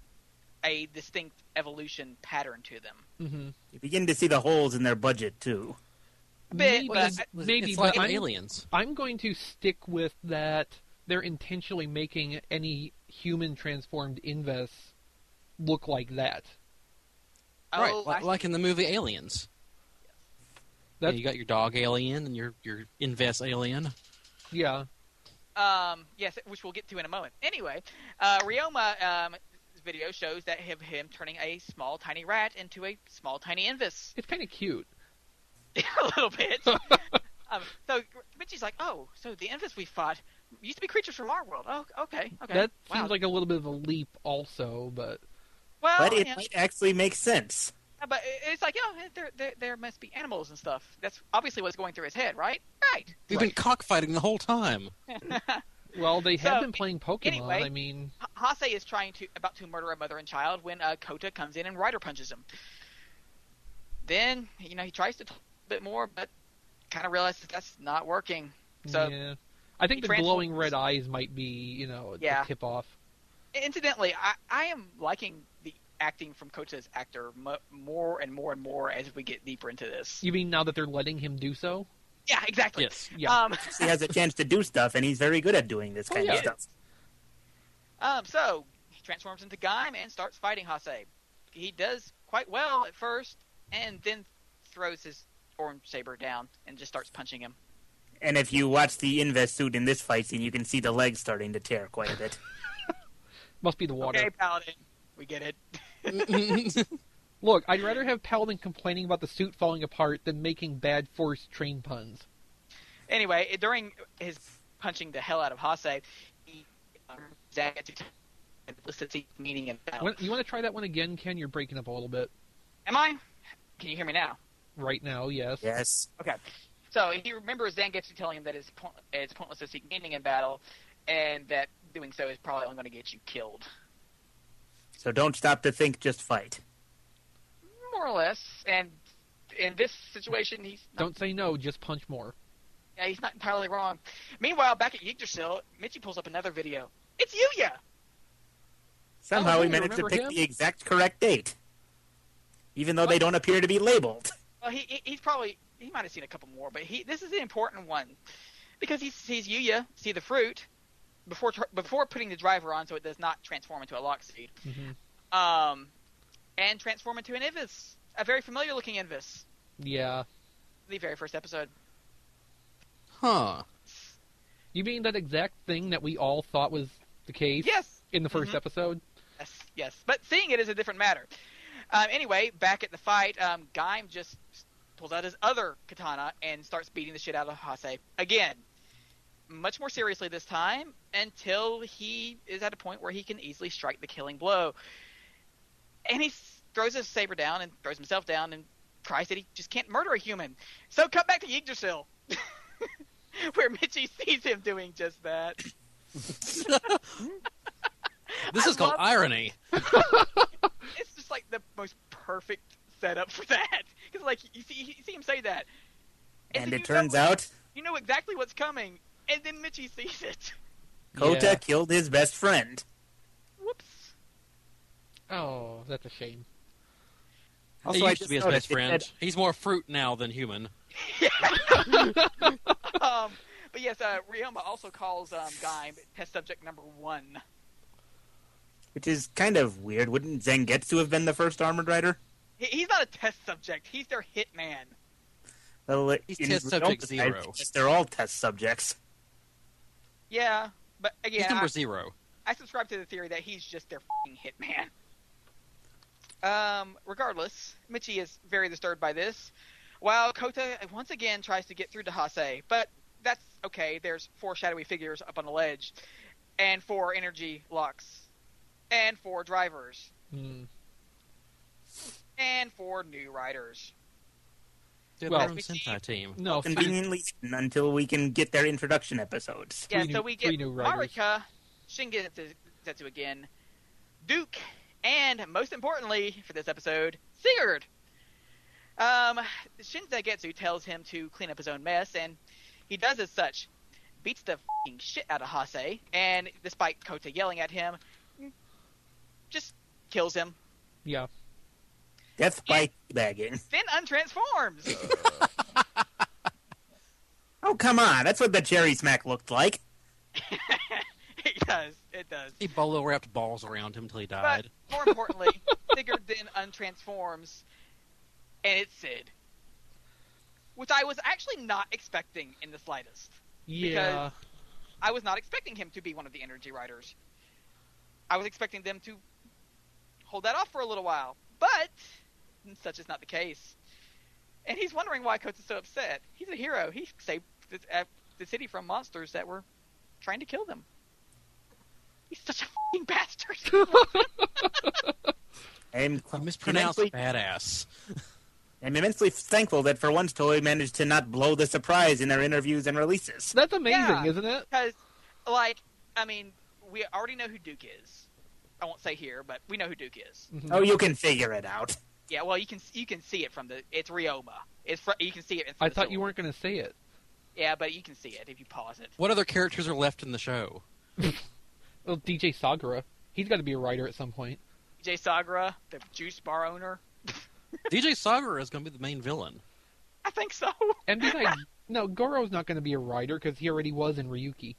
a distinct evolution pattern to them. Mm-hmm. You begin to see the holes in their budget, too. Bit, but Maybe, it's like but in Aliens. I'm going to stick with that they're intentionally making any human transformed Invest look like that. Right, oh, like in the movie Aliens. Yeah, you got your dog alien and your Invest alien. Yeah. Yes, which we'll get to in a moment. Anyway, Ryoma video shows that him turning a small tiny rat into a small tiny Invest. It's kind of cute. A little bit. So Mitchie's like, oh, so the Invest we fought used to be creatures from our world. Oh, okay. That Wow. seems like a little bit of a leap also, but... Well, But it yeah, might actually make sense. but it's like, there must be animals and stuff. That's obviously what's going through his head, right? Right. We've been cockfighting the whole time. Well, they have So, been playing Pokemon, anyway, I mean... Hase is about to murder a mother and child when Kota comes in and Rider punches him. Then, he tries to talk a bit more, but kind of realizes that's not working. So, yeah. I think he the glowing transforms. red eyes might be, Yeah. a tip-off. Incidentally, I am liking the acting from Kota's actor more and more and more as we get deeper into this. You mean now that they're letting him do so? Yeah, exactly. Yes. Yeah. He has a chance to do stuff, and he's very good at doing this kind of yeah. stuff. So he transforms into Gaim and starts fighting Hase. He does quite well at first, and then throws his orange saber down and just starts punching him. And if you watch the Invest suit in this fight scene, you can see the legs starting to tear quite a bit. Must be the water. Okay, Paladin, we get it. Look, I'd rather have Paladin complaining about the suit falling apart than making bad Force train puns. Anyway, during his punching the hell out of Hase, he implicit meaning in battle. You want to try that one again, Ken? You're breaking up a little bit. Am I? Can you hear me now? Right now, yes. Yes. Okay. So he remembers Zangetsu telling him that it's pointless to seek meaning in battle, and that doing so is probably only going to get you killed. So don't stop to think, just fight. More or less. And in this situation, he's not, Don't say no, just punch more. yeah, he's not entirely wrong. Meanwhile, back at Yggdrasil, Mitchie pulls up another video. It's Yuya! Somehow Oh, we you managed to remember pick him? the exact correct date. Even though they don't appear to be labeled. Well, he's probably, he might have seen a couple more, but this is the important one. Because he sees Yuya see the fruit before putting the driver on so it does not transform into a Lockseed. Mm-hmm. And transform into an Invis. A very familiar looking Invis. Yeah. The very first episode. Huh. You mean that exact thing that we all thought was the case Yes! in the 1st Mhm. episode? Yes. But seeing it is a different matter. Anyway, back at the fight, Gaim just pulls out his other katana and starts beating the shit out of Hase again. Much more seriously this time, until he is at a point where he can easily strike the killing blow. And he throws his saber down and throws himself down and cries that he just can't murder a human. So cut back to Yggdrasil, where Mitchie sees him doing just that. This is called irony. It's just like the most perfect setup for that. Because like you see him say that, And then it turns out you know exactly what's coming, and then Mitchie sees it. Kota Yeah. killed his best friend. Whoops. Oh, that's a shame. He I used to just be his noticed best it friend. said- He's more fruit now than human. But yes, Ryoma also calls Gaim test subject number 1. Which is kind of weird. Wouldn't Zangetsu have been the first armored rider? He's not a test subject. He's their hitman. Well, He's in test real subject life, 0. They're all test subjects. Yeah, but He's again, number 0. I subscribe to the theory that he's just their f***ing hitman. Regardless, Michi is very disturbed by this, while Kota once again tries to get through to Hase, but that's okay. There's 4 shadowy figures up on the ledge, and 4 energy locks, and 4 drivers, and 4 new riders. They're Well, their own we see- Sentai team. No, Conveniently hidden until we can get their introduction episodes. Yeah, Three so new- we three get new riders. Marika, Shingetsu again, Duke, and most importantly for this episode, Sigurd. Shin Zangetsu tells him to clean up his own mess, and he does as such. Beats the f***ing shit out of Hase, and despite Kota yelling at him, just kills him. yeah. Death by bagging. Then untransforms. Oh, come on. That's what the cherry smack looked like. It does. It does. He bolo wrapped balls around him until he But died. more importantly, Sigurd then untransforms, and it's Sid. Which I was actually not expecting in the slightest. Yeah. I was not expecting him to be one of the energy riders. I was expecting them to hold that off for a little while. But such is not the case. And he's wondering why Kota's so upset. He's a hero. He saved the city from monsters that were trying to kill them. He's such a f***ing bastard. I'm I mispronounced immensely, badass. I'm immensely thankful that for once Toei managed to not blow the surprise in their interviews and releases. That's amazing, Yeah. isn't it? Because, we already know who Duke is. I won't say here, but we know who Duke is. Oh, you can figure it out. Yeah, well, you can see it from it's Ryoma. You can see it. I thought you weren't going to say it. Yeah, but you can see it if you pause it. What other characters are left in the show? Well, DJ Sagara. He's got to be a writer at some point. Jay Sagara, the juice bar owner. DJ Sagara is going to be the main villain. I think so. And besides, no, Goro's not going to be a writer because he already was in Ryuki.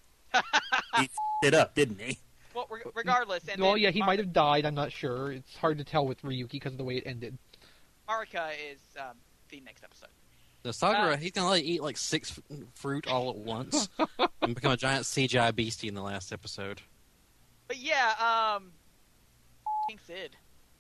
He f***ed it up, didn't he? Well, regardless. And Well, then yeah, he might have died. I'm not sure. It's hard to tell with Ryuki because of the way it ended. Marika is the next episode. The Sagara, he's going to eat like 6 fruit all at once and become a giant CGI beastie in the last episode. But yeah, f***ing Sid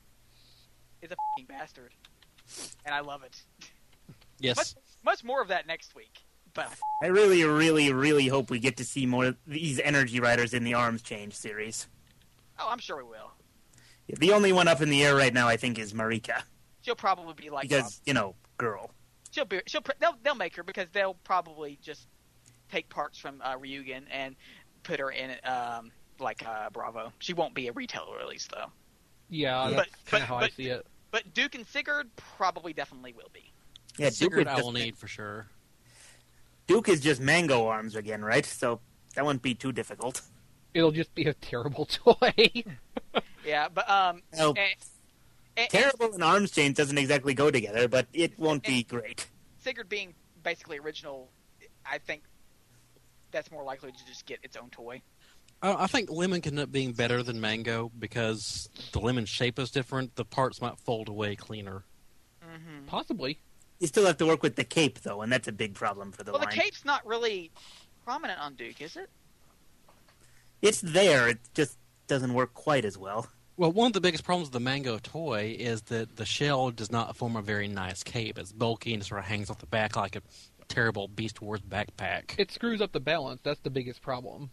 is a f***ing bastard, and I love it. Yes. Much more of that next week. But I really, really, really hope we get to see more of these energy riders in the Arms Change series. I'm sure we will. The only one up in the air right now, I think, is Marika. She'll probably be like Because, girl. they'll make her because they'll probably just take parts from Ryugen and put her in Bravo. She won't be a retail release though. Yeah, But- that's kind but- of how I but- see it. But Duke and Sigurd probably definitely will be. Yeah, Sigurd I is will just- need for sure. Duke is just Mango Arms again, right? So that won't be too difficult. It'll just be a terrible toy. Yeah, but Well, and terrible and Arms Change doesn't exactly go together, but it won't be great. Sigurd being basically original, I think that's more likely to just get its own toy. I think Lemon can end up being better than Mango because the lemon shape is different. The parts might fold away cleaner. Mm-hmm. Possibly. You still have to work with the cape, though, and that's a big problem for the Well, line. the cape's not really prominent on Duke, is it? It's there, it just doesn't work quite as well. Well, one of the biggest problems with the Mango toy is that the shell does not form a very nice cape. It's bulky and it sort of hangs off the back like a terrible Beast Wars backpack. It screws up the balance. That's the biggest problem.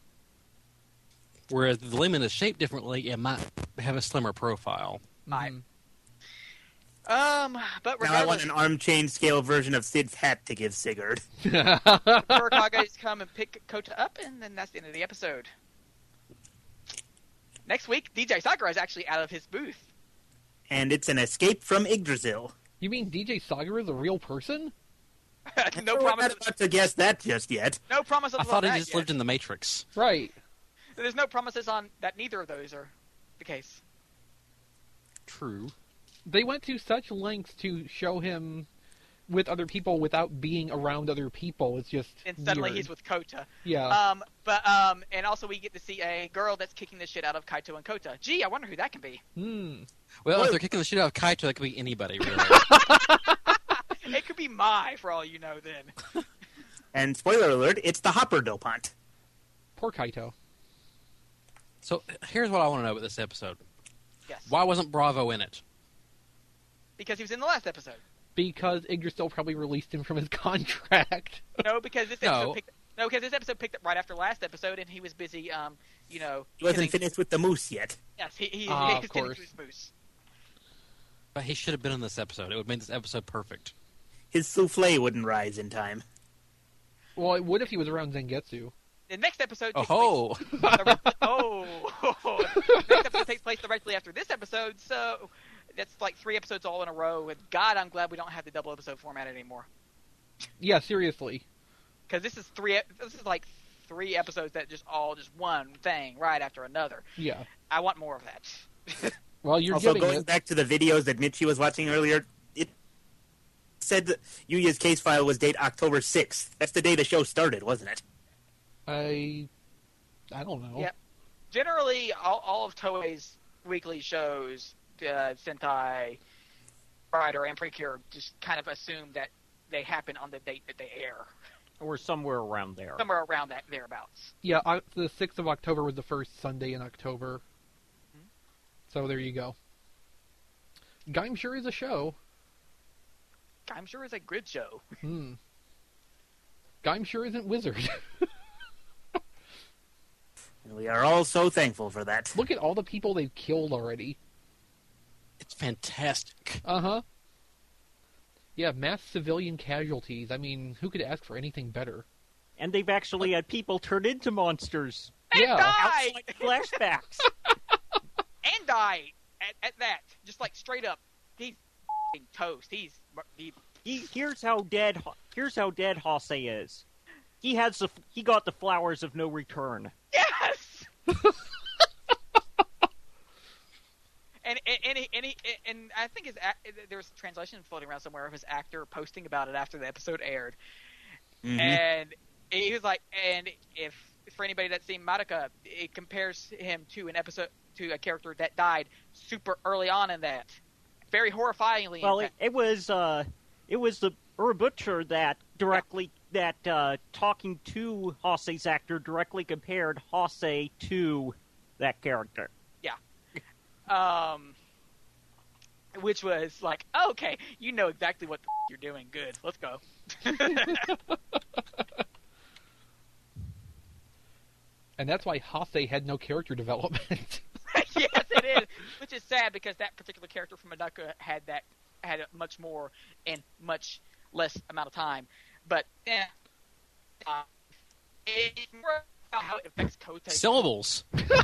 Whereas the lemon is shaped differently, it might have a slimmer profile. Might. Mhm. But Now I want regardless, an arm chain scale version of Sid's hat to give Sigurd. Furikage's come and pick Kota up, and then that's the end of the episode. Next week, DJ Sakura is actually out of his booth. And it's an escape from Yggdrasil. You mean DJ Sakura is a real person? No We're promise. not about to guess that just yet. No promises. I thought on he that just yet. lived in the Matrix. Right. There's no promises on that. Neither of those are the case. True. They went to such lengths to show him with other people without being around other people. It's just And suddenly weird. he's with Kota. Yeah. And also we get to see a girl that's kicking the shit out of Kaito and Kota. Gee, I wonder who that can be. Well, if they're kicking the shit out of Kaito, that could be anybody, really. It could be Mai, for all you know. Then. And spoiler alert, it's the Hopper Dopant. Poor Kaito. So here's what I want to know about this episode. Yes. Why wasn't Bravo in it? Because he was in the last episode. Because Yggdrasil probably released him from his contract. No, because this No. episode picked up right after last episode, and he was busy. He wasn't killing- finished with the moose yet. Yes, he of was tending course. to his moose. But he should have been in this episode. It would have made this episode perfect. His souffle wouldn't rise in time. Well, it would if he was around Zangetsu. The next episode. Takes Oh, Next episode takes place directly after this episode, so that's like 3 episodes all in a row. And God, I'm glad we don't have the double episode format anymore. Yeah, seriously. Because this is like 3 episodes that just one thing right after another. Yeah. I want more of that. Well, you're Also, giving going it. back to the videos that Mitchie was watching earlier, it said that Yuya's case file was date October 6th. That's the day the show started, wasn't it? I don't know. Yeah. Generally, all of Toei's weekly shows, Sentai, Rider, and Precure, just kind of assume that they happen on the date that they air. Or somewhere around there. Somewhere around that, thereabouts. Yeah, the 6th of October was the first Sunday in October. So there you go. Gaim sure is a show. I'm sure it's a grid show. Gaim sure isn't Wizard. And we are all so thankful for that. Look at all the people they've killed already. it's fantastic. Uh-huh. Yeah, mass civilian casualties. I mean, who could ask for anything better? And they've actually had people turn into monsters. Yeah. Die! Outside flashbacks. And die! At that. Just like straight up. He's f***ing toast. Here's how dead Hase is. He got the flowers of no return. Yes! And I think there's a translation floating around somewhere of his actor posting about it after the episode aired. Mm-hmm. And he was like, and if for anybody that's seen Madoka, it compares him to a character that died super early on in that, very horrifyingly. Well, it was the Butcher that talking to Hase's actor directly compared Hase to that character. Which was like, okay, you know exactly what the you're doing. Good, let's go. And that's why Hase had no character development. Yes, it is. Which is sad because that particular character from Madoka had a much more and much less amount of time. But it's more about how it affects Kota. Syllables.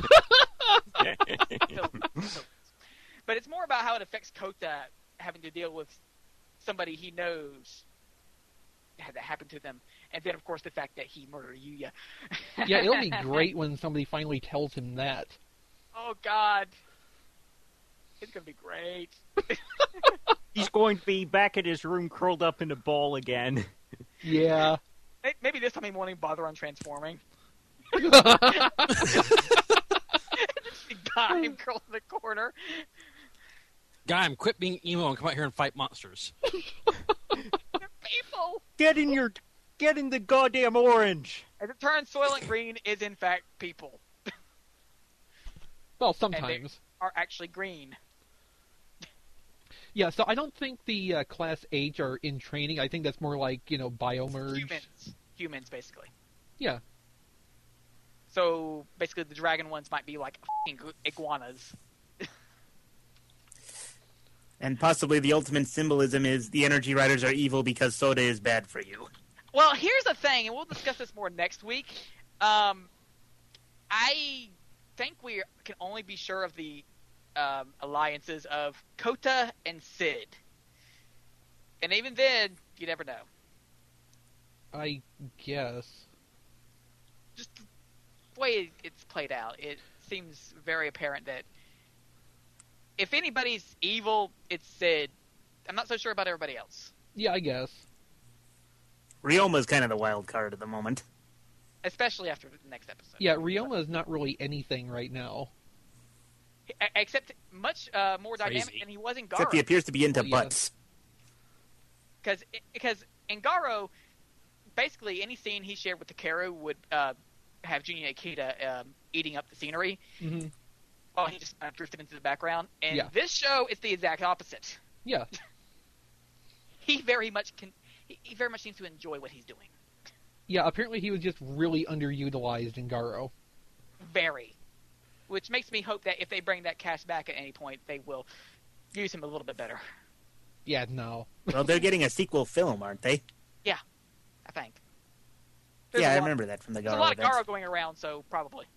But it's more about how it affects Kota having to deal with somebody he knows that happened to them, and then of course the fact that he murdered Yuya. Yeah, it'll be great when somebody finally tells him that. Oh God, it's gonna be great. He's going to be back in his room curled up in a ball again. Yeah. Maybe this time he won't even bother on transforming. Got him curled in the corner. Gaim, quit being emo and come out here and fight monsters. People. Get in the goddamn orange. As it turns, Soylent Green is in fact people. Well, And they sometimes. are actually green. Yeah, so I don't think the Class H are in training. I think that's more like, biomerge. Humans, basically. Yeah. So basically, the dragon ones might be like f***ing iguanas. And possibly the ultimate symbolism is the Energy Riders are evil because soda is bad for you. Well, here's the thing, and we'll discuss this more next week. I think we can only be sure of the alliances of Kota and Sid. And even then, you never know. I guess. Just the way it's played out, it seems very apparent that if anybody's evil, it's Sid. I'm not so sure about everybody else. Yeah, I guess. Ryoma's kind of the wild card at the moment. Especially after the next episode. Yeah, Ryoma is not really anything right now. Except much more dynamic than he was in Garo. Except he appears to be into Well, yeah. butts. Because in Garo, basically any scene he shared with Takeru would have Junya Akita eating up the scenery. Mm-hmm. Oh, he just drifted into the background. And Yeah. this show is the exact opposite. Yeah. He very much seems to enjoy what he's doing. Yeah, apparently he was just really underutilized in Garo. Very. Which makes me hope that if they bring that cast back at any point, they will use him a little bit better. Yeah, no. Well, they're getting a sequel film, aren't they? Yeah, I think. Yeah, I remember that from the Garo There's a lot of events. Garo going around, so probably.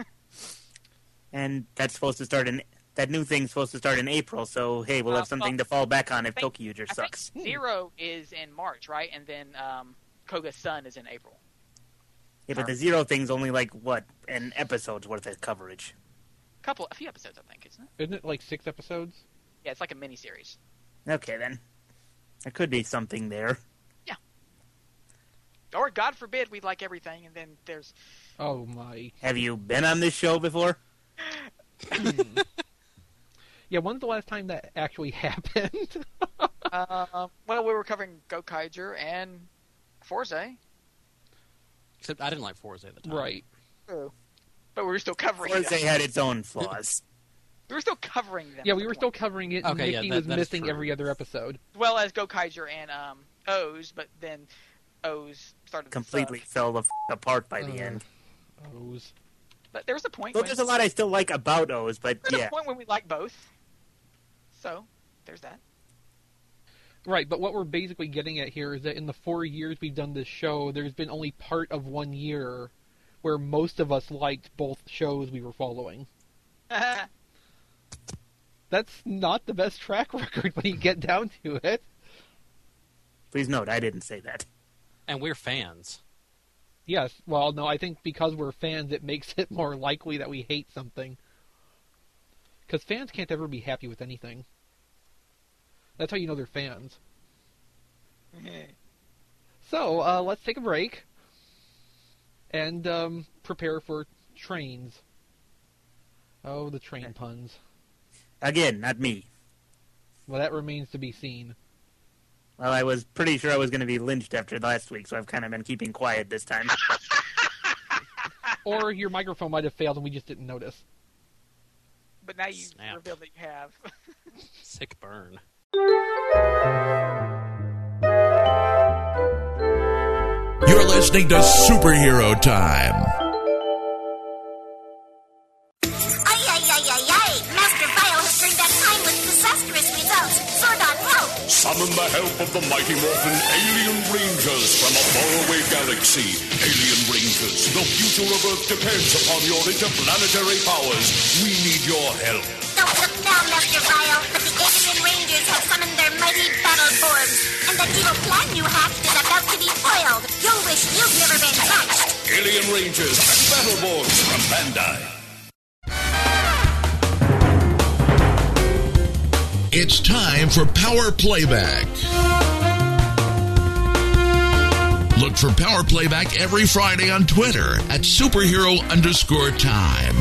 And that's supposed to start that new thing's supposed to start in April, so hey, we'll have something to fall back on if Tokyuger sucks. I think Zero is in March, right? And then Koga's Sun is in April. Yeah, but the Zero thing's only an episode's worth of coverage. A few episodes, I think, isn't it? Isn't it like 6 episodes? Yeah, it's like a mini-series. Okay, then. There could be something there. Yeah. Or, God forbid, we like everything, and then there's... Oh, my. Have you been on this show before? Yeah, when's the last time that actually happened? Well, we were covering Gokaiger and Forze. Except I didn't like Forza at the time. Right. True. But we were still covering Forza them. had its own flaws. We were still covering them. Yeah, we were still covering it, and Okay, yeah, Mickey was that is missing true. every other episode. As well as Gokaiger and O's, but then O's started to Completely suck. fell the apart by the end. O's. But there was a point Well, when... there's a lot I still like about O's, but There's yeah. a point when we liked both. So, there's that. Right, but what we're basically getting at here is that in the 4 years we've done this show, there's been only part of 1 year where most of us liked both shows we were following. That's not the best track record when you get down to it. Please note, I didn't say that. And we're fans. Yes, well, no, I think because we're fans, it makes it more likely that we hate something. Because fans can't ever be happy with anything. That's how you know they're fans. So, let's take a break. And prepare for trains. Oh, the train puns. Again, not me. Well, that remains to be seen. Well, I was pretty sure I was going to be lynched after last week, so I've kind of been keeping quiet this time. Or your microphone might have failed and we just didn't notice. But now you Snap. revealed that you have. Sick burn. You're listening to Superhero Time. Ay, ay, ay, ay, ay! Master Bio has turned back time with disastrous results. Zordon, help! Summon the help of the mighty morphin Alien Rangers from a faraway galaxy. Alien Rangers, the future of Earth depends upon your interplanetary powers. We need your help. Don't look now, Master Bio, but the Alien Rangers have summoned their mighty battle boards, and the evil plan you hatched is about to be foiled. You'll wish you'd never been hatched. Alien Rangers and Battleborgs from Bandai. It's time for Power Playback. Look for Power Playback every Friday on Twitter at superhero_time.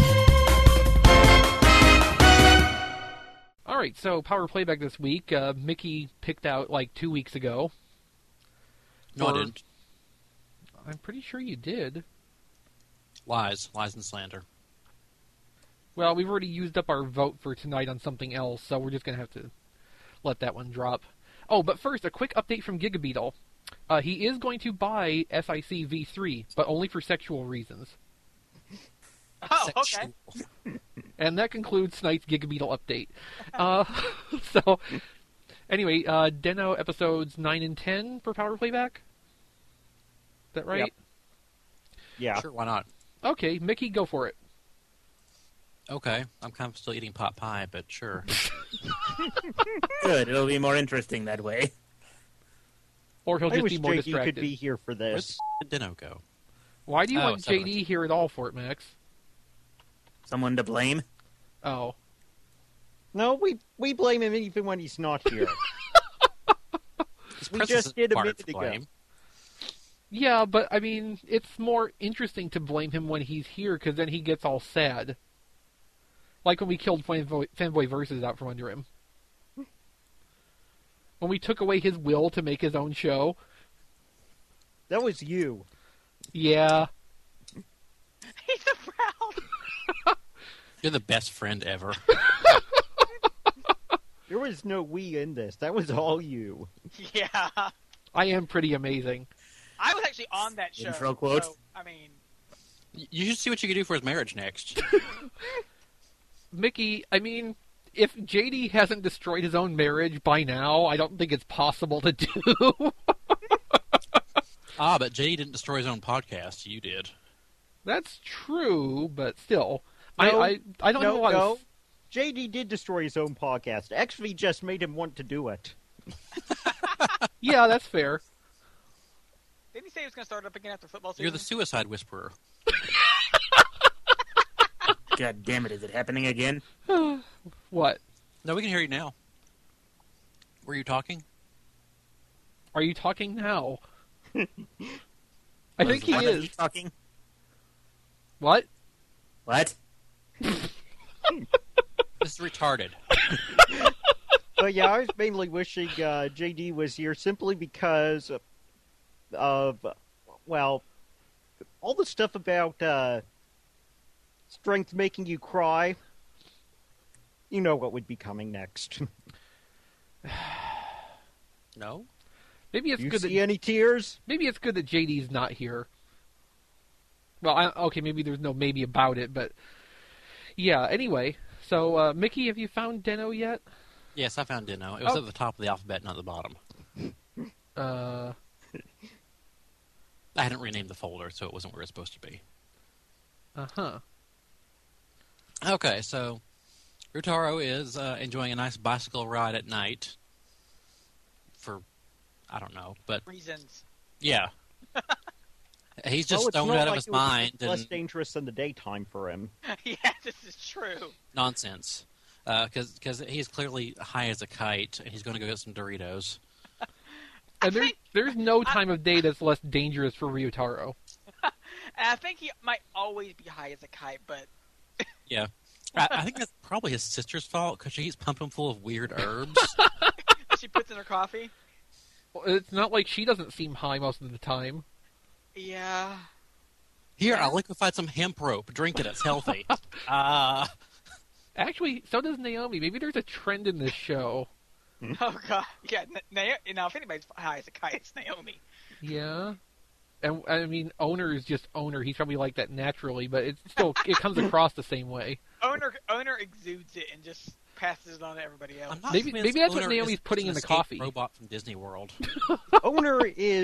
Alright, so Power Playback this week, Mickey picked out like 2 weeks ago. No, I Or- didn't. I'm pretty sure you did. Lies and slander. Well, we've already used up our vote for tonight on something else, so we're just going to have to let that one drop. Oh, but first, a quick update from Gigabeetle. He is going to buy SIC V3, but only for sexual reasons. Oh, okay. Sexual. And that concludes tonight's Gigabeetle update. So, anyway, Den-O episodes 9 and 10 for Power Playback? Is that right? Yep. Yeah. Sure, why not? Okay, Mickey, go for it. Okay, I'm kind of still eating pot pie, but sure. Good. It'll be more interesting that way. Or he'll I just wish be more JD distracted. could be here for this. Where'd Den-O go? Why do you Oh, want it's over JD here at all for it, Max? Someone to blame? Oh. No, we blame him even when he's not here. His We presence just is did a required minute for ago. blame. Yeah, but, I mean, it's more interesting to blame him when he's here, because then he gets all sad. Like when we killed Fanboy Versus out from under him. When we took away his will to make his own show. That was you. Yeah. He's so proud. You're the best friend ever. There was no we in this. That was all you. Yeah. I am pretty amazing. I was actually on that show. Intro quote. So, I mean, You should see what you can do for his marriage next. Mickey, I mean, if JD hasn't destroyed his own marriage by now, I don't think it's possible to do. But JD didn't destroy his own podcast. You did. That's true, but still. No, I don't know why. No. JD did destroy his own podcast. Actually, just made him want to do it. Yeah, that's fair. didn't he say he was going to start up again after football season? You're the suicide whisperer. God damn it, is it happening again? What? No, we can hear you now. Were you talking? Are you talking now? I think he What is. talking? What? What? This is retarded. But yeah, I was mainly wishing JD was here simply because of, well, all the stuff about strength making you cry. You know what would be coming next. No? Maybe it's You good see that any tears? maybe it's good that JD's not here. Well, okay, maybe there's no maybe about it, but yeah. Anyway, so Mickey, have you found Den-O yet? Yes, I found Den-O. It was at the top of the alphabet, not the bottom. I hadn't renamed the folder, so it wasn't where it's supposed to be. Uh-huh. Okay, so Ryutaro is enjoying a nice bicycle ride at night for, I don't know, but Reasons. yeah. He's just Well, it's stoned not out of like his it would be mind less and dangerous than the daytime for him. Yeah, this is true. nonsense. Because he's clearly high as a kite, and he's going to go get some Doritos. And there's no time of day that's less dangerous for Ryutaro. And I think he might always be high as a kite, but Yeah. I think that's probably his sister's fault, because she's pumping full of weird herbs. she puts in her coffee. Well, it's not like she doesn't seem high most of the time. Yeah. Here, I liquefied some hemp rope. Drink it, it's healthy. Actually, so does Naomi. Maybe there's a trend in this show. Oh god. Yeah. Now, if anybody's high as a kite, it's Naomi. Yeah. And I mean, Owner is just Owner. He's probably like that naturally, but it comes across the same way. Owner exudes it and just passes it on to everybry else. I'm not Maybe convinced that's what Owner Naomi's is putting an in the escaped coffee. Robot from Disney World. Owner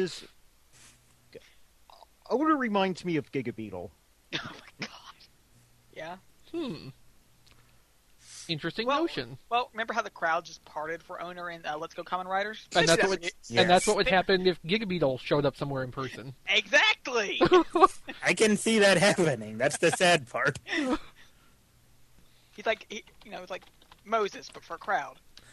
reminds me of Gigabeetle. Oh my god. Yeah. Interesting Well- notion. Well, remember how the crowd just parted for Owner and Let's Go Kamen Riders? And that's what Yes. and that's what would happen if Gigabeetle showed up somewhere in person. Exactly. I can see that happening. That's the sad part. He's like, it's like Moses, but for a crowd.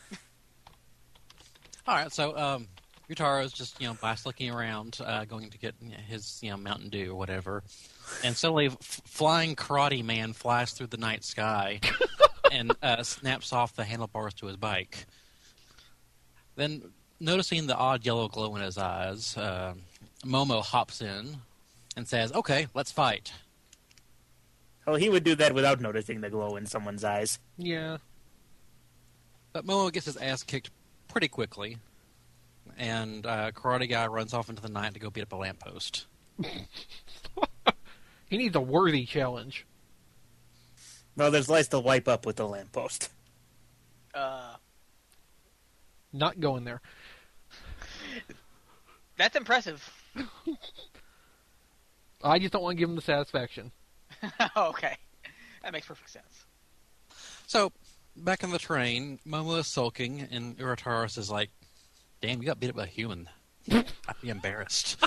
All right, so Ryutaro's just bicycling around, going to get his Mountain Dew or whatever, and suddenly flying karate man flies through the night sky and snaps off the handlebars to his bike. Then, noticing the odd yellow glow in his eyes, Momo hops in and says, "Okay, let's fight." Well, he would do that without noticing the glow in someone's eyes. Yeah. But Momo gets his ass kicked pretty quickly, and Karate Guy runs off into the night to go beat up a lamppost. He needs a worthy challenge. Well, there's lights to wipe up with the lamppost. Not going there. That's impressive. I just don't want to give him the satisfaction. Okay. That makes perfect sense. So, back on the train, Momo is sulking, and Urataros is like, damn, you got beat up by a human. I'd be embarrassed.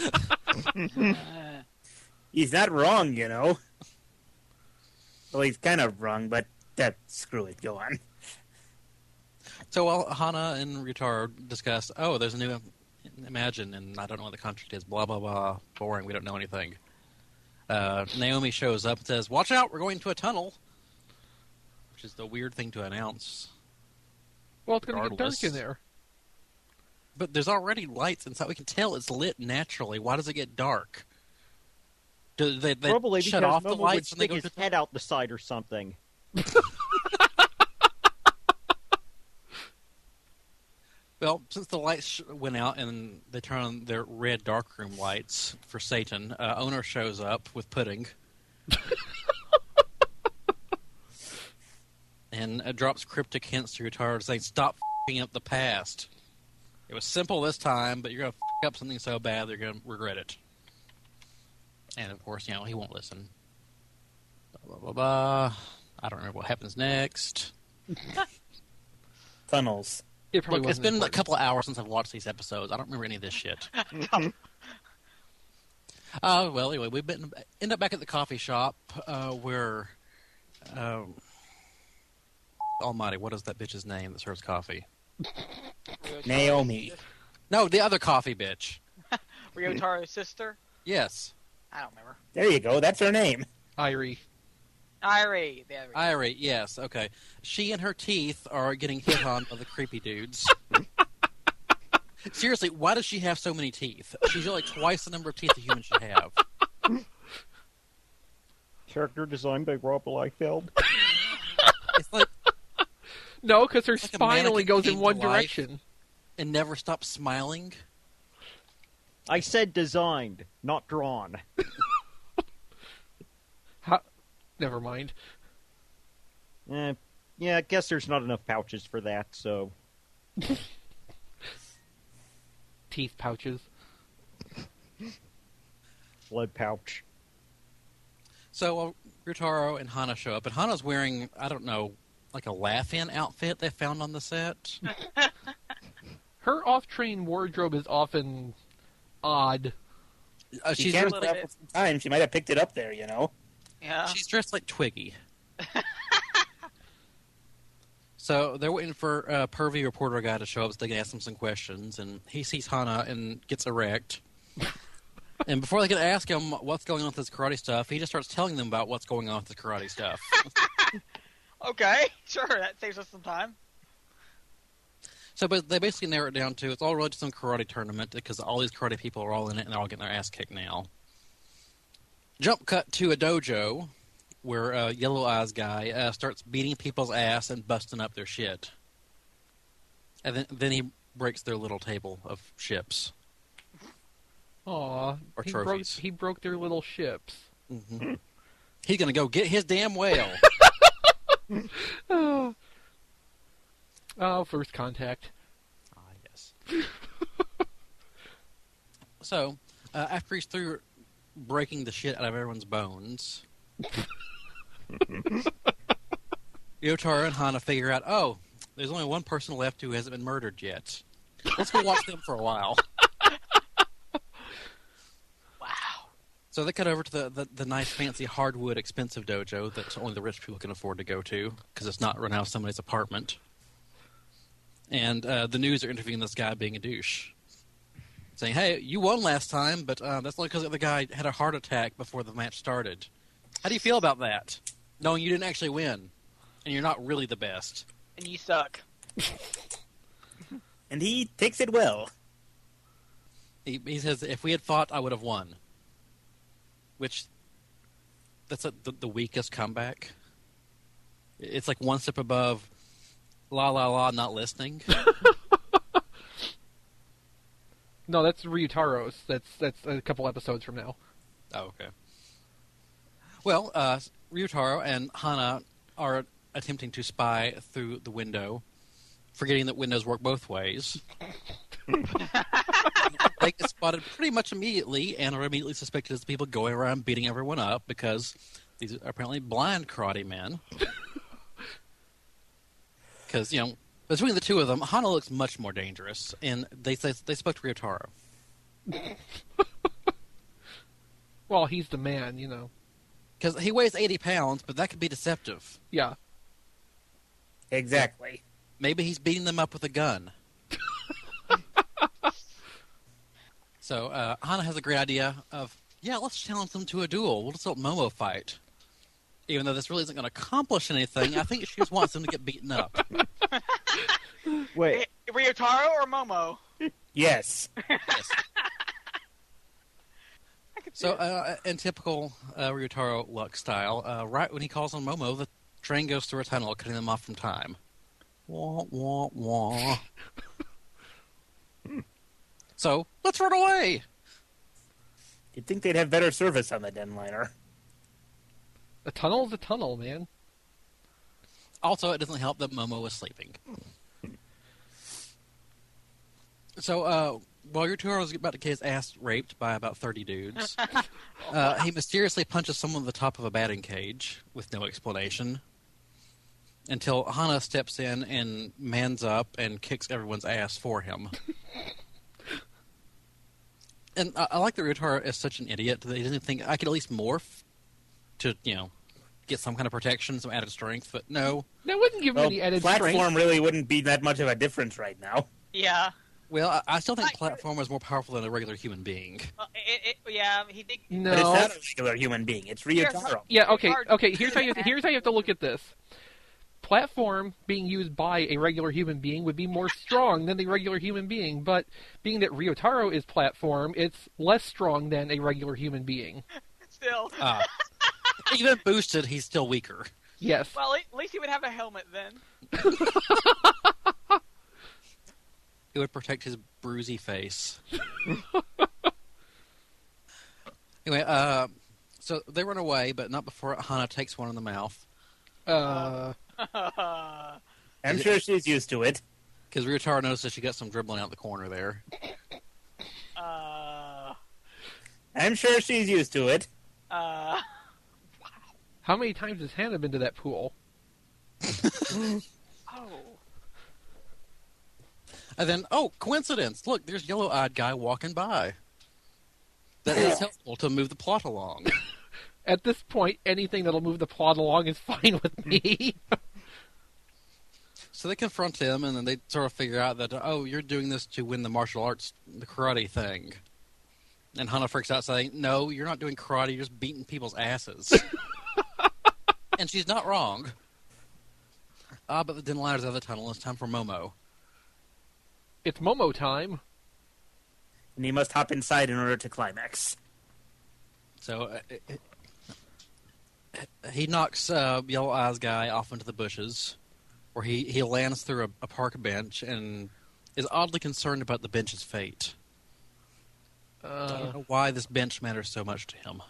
He's not wrong, you know. Well, he's kind of wrong, but screw it. Go on. So while Hana and Ryutaro discuss, there's a new Imagine, and I don't know what the contract is, blah, blah, blah, boring, we don't know anything. Naomi shows up and says, watch out, we're going to a tunnel. Which is the weird thing to announce. Well, it's going to get dark in there. But there's already lights inside. We can tell it's lit naturally. Why does it get dark? Do they Probably shut because off the Momo lights would when they stick go his to head out the side or something. Well, since the lights went out and they turn on their red darkroom lights for Satan, Owner shows up with pudding. And drops cryptic hints to Ryutaro saying, stop f***ing up the past. It was simple this time, but you're going to f*** up something so bad they're going to regret it. And, of course, he won't listen. Blah, blah, blah, blah. I don't remember what happens next. Tunnels. Look, it's been a couple of hours since I've watched these episodes. I don't remember any of this shit. Well, anyway, we end up back at the coffee shop where... Almighty, what is that bitch's name that serves coffee? Naomi. No, the other coffee bitch. Ryotaro's sister? Yes. I don't remember. There you go. That's her name. Irie. Irie, yes, okay. She and her teeth are getting hit on by the creepy dudes. Seriously, why does she have so many teeth? She's got like twice the number of teeth a human should have. Character designed by Rob Liefeld. It's like... No, because her like spine only goes in one direction. And never stops smiling. I said designed, not drawn. Never mind. Yeah, I guess there's not enough pouches for that, so... Teeth pouches. Blood pouch. So, Ryutaro and Hana show up, and Hana's wearing, I don't know, like a laugh-in outfit they found on the set. Her off-train wardrobe is often odd. She can't put up with some time. She might have picked it up there, you know. Yeah. She's dressed like Twiggy. So they're waiting for a pervy reporter guy to show up so they can ask him some questions, and he sees Hana and gets erect. And before they can ask him what's going on with this karate stuff, he just starts telling them about what's going on with this karate stuff. Okay, sure, that saves us some time. So, but they basically narrow it down to it's all related to some karate tournament because all these karate people are all in it and they're all getting their ass kicked now. Jump cut to a dojo where a Yellow Eyes guy starts beating people's ass and busting up their shit. And then he breaks their little table of ships. Aw, Or trophies. He broke their little ships. Mm-hmm. He's going to go get his damn whale. Oh, first contact. Ah, yes. So, after he's through breaking the shit out of everyone's bones, Ryutaro and Hana figure out, there's only one person left who hasn't been murdered yet. Let's go watch them for a while. Wow. So they cut over to the nice, fancy, hardwood, expensive dojo that only the rich people can afford to go to because it's not run out of somebody's apartment. And the news are interviewing this guy being a douche. Saying, hey, you won last time, but that's only because the other guy had a heart attack before the match started. How do you feel about that? Knowing you didn't actually win, and you're not really the best. And you suck. And he takes it well. He says, if we had fought, I would have won. Which, that's the weakest comeback. It's like one step above, la la la, not listening. No, that's Ryutaro's. That's a couple episodes from now. Oh, okay. Well, Ryutaro and Hana are attempting to spy through the window, forgetting that windows work both ways. They get spotted pretty much immediately and are immediately suspected as people going around beating everyone up because these are apparently blind karate men. Because, between the two of them, Hana looks much more dangerous, and they spoke to Ryotaro. Well, he's the man, Because he weighs 80 pounds, but that could be deceptive. Yeah. Exactly. Maybe he's beating them up with a gun. So, Hana has a great idea of, let's challenge them to a duel. We'll just let Momo fight. Even though this really isn't going to accomplish anything, I think she just wants them to get beaten up. Wait. Ryotaro or Momo? Yes. So, in typical Ryotaro luck style, right when he calls on Momo, the train goes through a tunnel, cutting them off from time. Wah, wah, wah. So, let's run away! You'd think they'd have better service on the Denliner. A tunnel's a tunnel, man. Also, it doesn't help that Momo is sleeping. So, while Ryotaro is about to get his ass raped by about 30 dudes, he mysteriously punches someone at the top of a batting cage with no explanation until Hana steps in and mans up and kicks everyone's ass for him. And I like that Ryotaro is such an idiot that he doesn't think I could at least morph to, get some kind of protection, some added strength, but no. That wouldn't give him any added platform strength. really wouldn't be that much of a difference right now. Yeah. Well, I still think platform is more powerful than a regular human being. He did. No. But it's not a regular human being. It's Ryotaro. Yeah, okay. Here's how you have to look at this. Platform being used by a regular human being would be more strong than the regular human being, but being that Ryotaro is platform, it's less strong than a regular human being. Still. Even boosted, he's still weaker. Yes. Well, at least he would have a helmet then. It would protect his bruisey face. Anyway, so they run away, but not before Hana takes one in the mouth. I'm sure she's used to it. Because Ryotaro notices she got some dribbling out the corner there. I'm sure she's used to it. How many times has Hannah been to that pool? And then, coincidence! Look, there's yellow-eyed guy walking by. That is helpful to move the plot along. At this point, anything that'll move the plot along is fine with me. So they confront him, and then they sort of figure out that, you're doing this to win the martial arts, the karate thing. And Hana freaks out, saying, no, you're not doing karate, you're just beating people's asses. And she's not wrong. But the Denliner's out of the tunnel. It's time for Momo. It's Momo time. And he must hop inside in order to climax. So he knocks Yellow Eyes guy off into the bushes, where he lands through a park bench and is oddly concerned about the bench's fate. I don't know why this bench matters so much to him.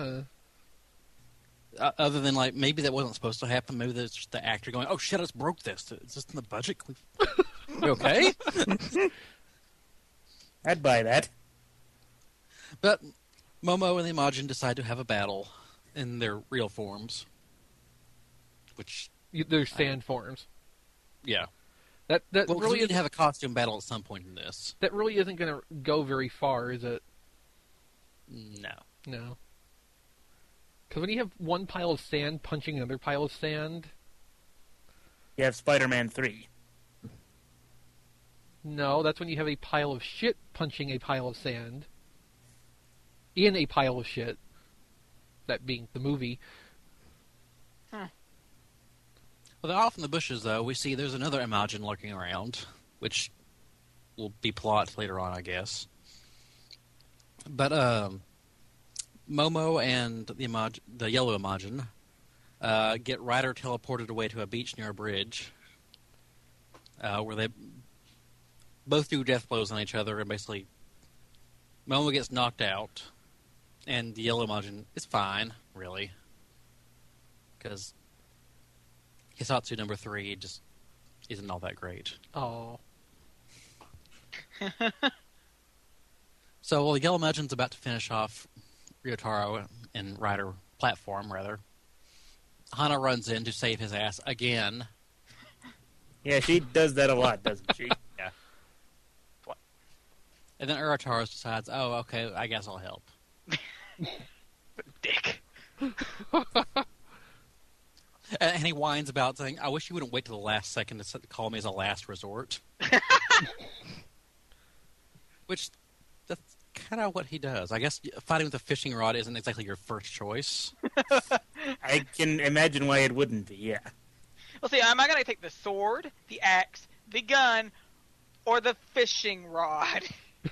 Other than, maybe that wasn't supposed to happen. Maybe that's just the actor going, oh, shit, I just broke this. Is this in the budget? You okay? I'd buy that. But Momo and the Imagine decide to have a battle in their real forms. Which... They're sand forms. Yeah. That really really need to have a costume battle at some point in this. That really isn't going to go very far, is it? No. No. Because when you have one pile of sand punching another pile of sand... You have Spider-Man 3. No, that's when you have a pile of shit punching a pile of sand. In a pile of shit. That being the movie. Well, they're off in the bushes, though. We see there's another Imagine lurking around, which will be plot later on, I guess. But Momo and the Yellow Imagine get Ryder teleported away to a beach near a bridge, where they both do death blows on each other, and basically Momo gets knocked out, and the Yellow Imagine is fine, really, because Hisatsu number 3 just isn't all that great. Oh. So, while the Yellow Magic's about to finish off Ryotaro and Rider platform, rather, Hana runs in to save his ass again. Yeah, she does that a lot, doesn't she? Yeah. And then Urotaro decides, oh, okay, I guess I'll help. Dick. And he whines about saying, I wish you wouldn't wait till the last second to call me as a last resort. Which, that's kind of what he does. I guess fighting with a fishing rod isn't exactly your first choice. I can imagine why it wouldn't be, yeah. Well, see, am I going to take the sword, the axe, the gun, or the fishing rod?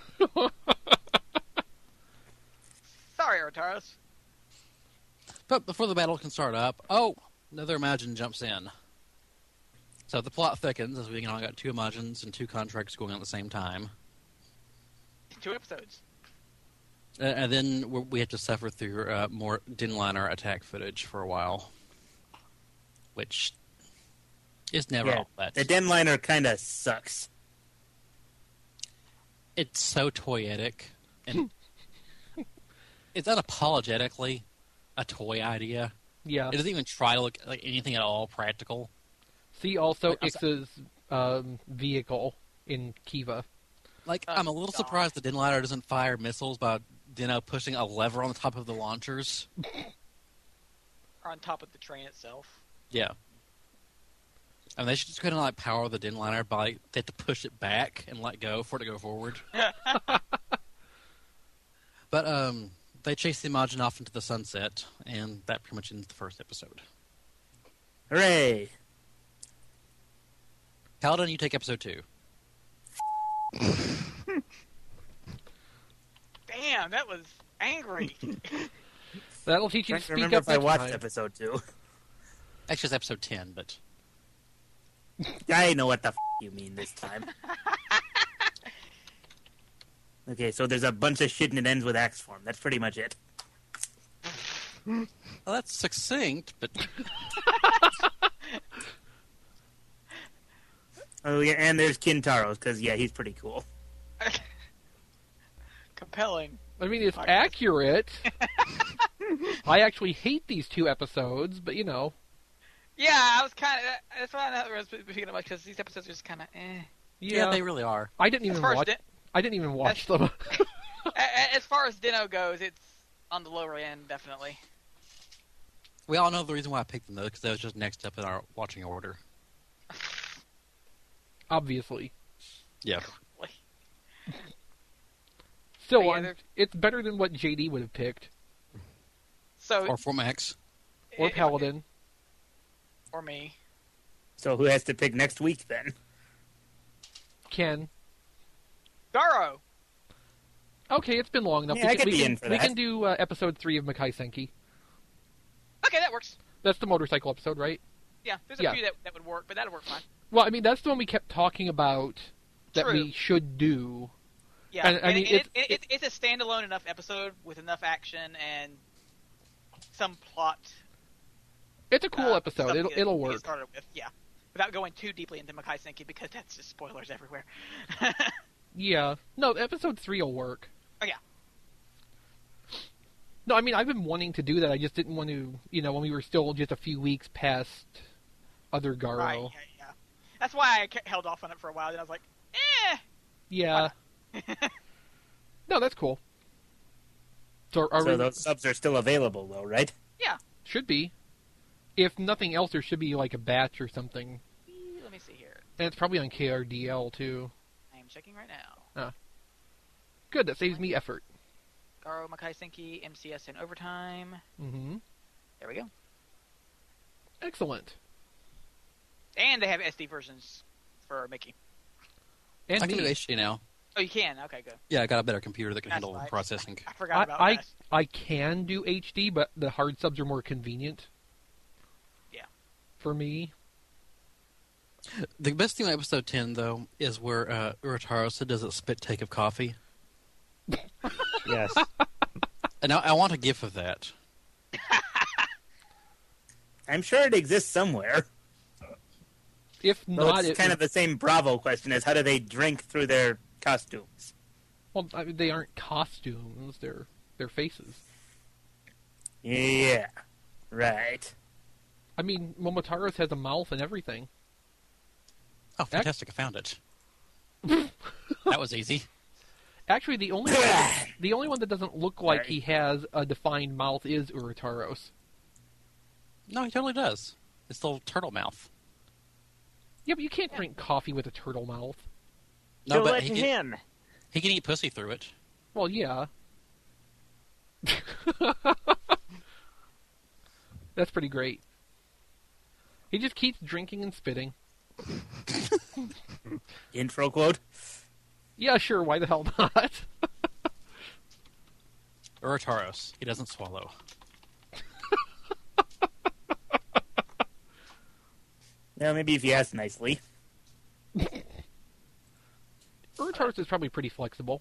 Sorry, Rotaros. But before the battle can start up, another Imagine jumps in. So the plot thickens as we now got 2 Imagines and 2 contracts going on at the same time. 2 episodes. And then we have to suffer through more Dinliner attack footage for a while. Which is never all that. The Dinliner kind of sucks. It's so toyetic. And it's unapologetically a toy idea. Yeah. It doesn't even try to look like anything at all practical. See also Ix's vehicle in Kiva. I'm a little surprised the Dinliner doesn't fire missiles by Dino pushing a lever on the top of the launchers. Or on top of the train itself. Yeah. I mean, they should just kind of power the Dinliner by they have to push it back and let go for it to go forward. But they chase the Imagine off into the sunset, and that pretty much ends the first episode. Hooray! Paladin, you take episode 2. Damn, that was angry. That'll teach you to speak remember up if I next watched time. episode 2. Actually, it's episode 10, but... I know what the you mean this time. Okay, so there's a bunch of shit and it ends with axe form. That's pretty much it. Well, that's succinct, but... Oh, yeah, and there's Kintaros, because, yeah, he's pretty cool. Compelling. I mean, it's accurate. I actually hate these 2 episodes, but, you know. Yeah, I was kind of... That's why I was thinking about, because these episodes are just kind of Yeah, they really are. I didn't even watch them. As far as Dino goes, it's on the lower end, definitely. We all know the reason why I picked them, though, because that was just next up in our watching order. Obviously. Yeah. Still, Yeah, it's better than what JD would have picked. So, Or Formax. Or Paladin. Or me. So who has to pick next week, then? Ken. Garo! Okay, it's been long enough. Yeah, I could be in for we that. can do episode 3 of Makai Senki. Okay, that works. That's the motorcycle episode, right? Yeah, there's a few that would work, but that'll work fine. Well, I mean, that's the one we kept talking about that True. we should do. Yeah, And, I mean, it's a standalone enough episode with enough action and some plot. It's a cool episode. stuff It'll to get work. started with, yeah. Without going too deeply into Makai Senki, because that's just spoilers everywhere. Yeah. No, episode 3 will work. Oh, yeah. No, I mean, I've been wanting to do that. I just didn't want to, when we were still just a few weeks past other Garo. Right, yeah. That's why I held off on it for a while, then I was like, Yeah. No, that's cool. So, those subs are still available, though, right? Yeah. Should be. If nothing else, there should be like a batch or something. Let me see here. And it's probably on KRDL, too. I am checking right now. Good, that saves me effort. Garo, Makai Senki, MCS, and Overtime. Mm-hmm. There we go. Excellent. And they have SD versions for Mickey. And I can do me. HD now. Oh, you can? Okay, good. Yeah, I got a better computer that can That's handle right. processing. I forgot about that. I can do HD, but the hard subs are more convenient. Yeah. For me. The best thing about episode 10, though, is where Urotaro does a spit take of coffee. Yes. And I want a gif of that. I'm sure it exists somewhere. If Well, not, it's kind of the same Bravo question as how do they drink through their costumes? well, I mean, they aren't costumes; they're faces. Yeah, right. I mean, Momotaro's has a mouth and everything. Oh, fantastic! I found it. That was easy. Actually, the only one that doesn't look like he has a defined mouth is Urotaros. No, he totally does. It's the little turtle mouth. Yeah, but you can't drink coffee with a turtle mouth. No, You're but letting him. He can eat pussy through it. Well, yeah. That's pretty great. He just keeps drinking and spitting. Intro quote? Yeah, sure, why the hell not? Urotaros. He doesn't swallow. Well, maybe if you ask nicely. Urotaros is probably pretty flexible.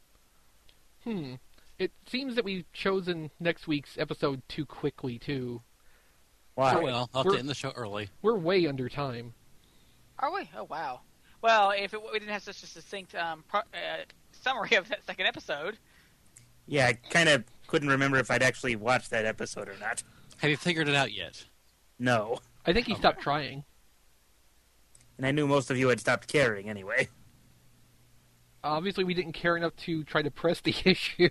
It seems that we've chosen next week's episode too quickly, too. Why? Oh, well, I'll have to end the show early. We're way under time. Are we? Oh, wow. Well, if we didn't have such a succinct summary of that second episode. Yeah, I kind of couldn't remember if I'd actually watched that episode or not. Have you figured it out yet? No. I think he stopped trying. And I knew most of you had stopped caring anyway. Obviously, we didn't care enough to try to press the issue.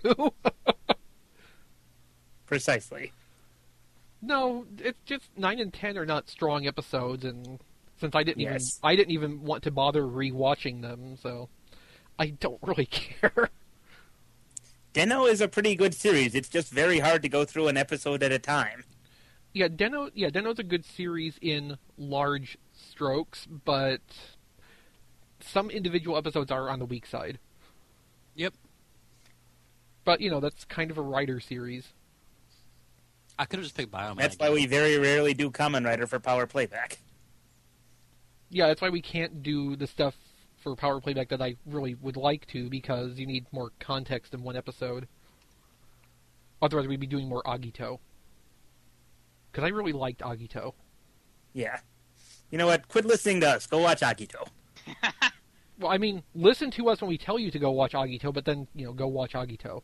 Precisely. No, it's just 9 and 10 are not strong episodes, and since I didn't Yes. even want to bother rewatching them, so I don't really care. Den-O is a pretty good series. It's just very hard to go through an episode at a time. Yeah, Den-O's a good series in large strokes, but some individual episodes are on the weak side. Yep. But, that's kind of a writer series. I could have just picked Bioman. That's why we very rarely do Kamen Rider for Power Playback. Yeah, that's why we can't do the stuff for Power Playback that I really would like to, because you need more context in one episode. Otherwise, we'd be doing more Agito. Because I really liked Agito. Yeah. You know what? Quit listening to us. Go watch Agito. Well, I mean, listen to us when we tell you to go watch Agito, but then, go watch Agito.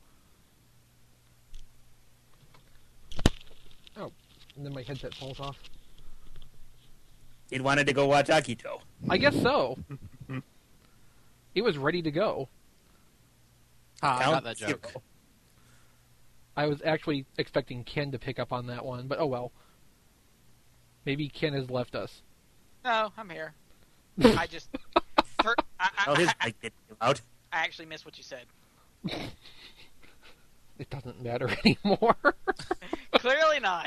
Oh, and then my headset falls off. It wanted to go watch Agito. I guess so. It was ready to go. I got that joke. Zero. I was actually expecting Ken to pick up on that one, but oh well. Maybe Ken has left us. No, I'm here. I just... Oh, his mic didn't go out. I actually missed what you said. It doesn't matter anymore. Clearly not.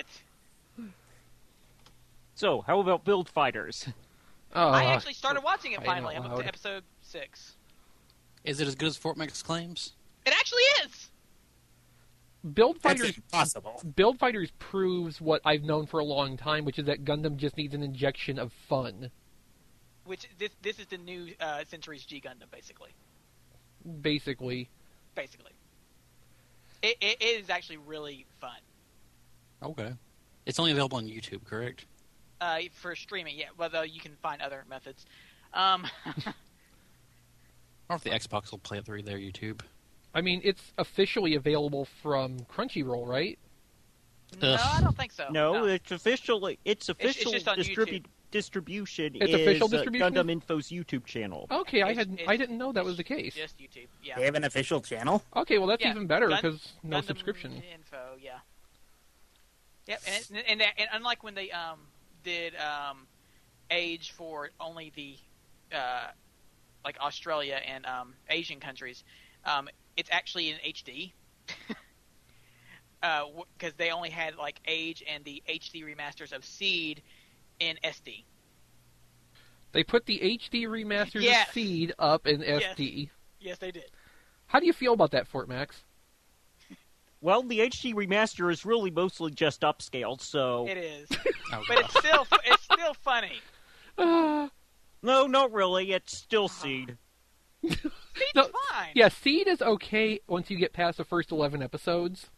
So, how about Build Fighters? I actually started watching it crying finally. out I'm up loud. to episode 6. Is it as good as Fort Max claims? It actually is! Build That's Fighters impossible. Build Fighters proves what I've known for a long time, which is that Gundam just needs an injection of fun. Which, this is the new Centuries G Gundam, basically. Basically. It is actually really fun. Okay. It's only available on YouTube, correct? For streaming, yeah. Well, though you can find other methods. I wonder if the Xbox will play it through their YouTube. I mean, it's officially available from Crunchyroll, right? No, I don't think so. No, it's official. It's official just on YouTube. distribution. It's is official distribution? Gundam Info's YouTube channel. Okay, I It's- didn't know that was the case. Just YouTube, yeah. They have an official channel? Okay, well that's Yeah, even better Gun- because no Gundam subscription. Info, yeah. Yep, and unlike when they did Age for only the like Australia and Asian countries, it's actually in HD. Because they only had like Age and the HD remasters of Seed in SD. They put the HD remasters Yes. of Seed up in SD. Yes, they did. How do you feel about that, Fort Max? Well, the HD remaster is really mostly just upscaled, so It is, Oh, but it's still funny. no, not really. It's still Seed. Seed's No, fine. Yeah, Seed is okay once you get past the first 11 episodes.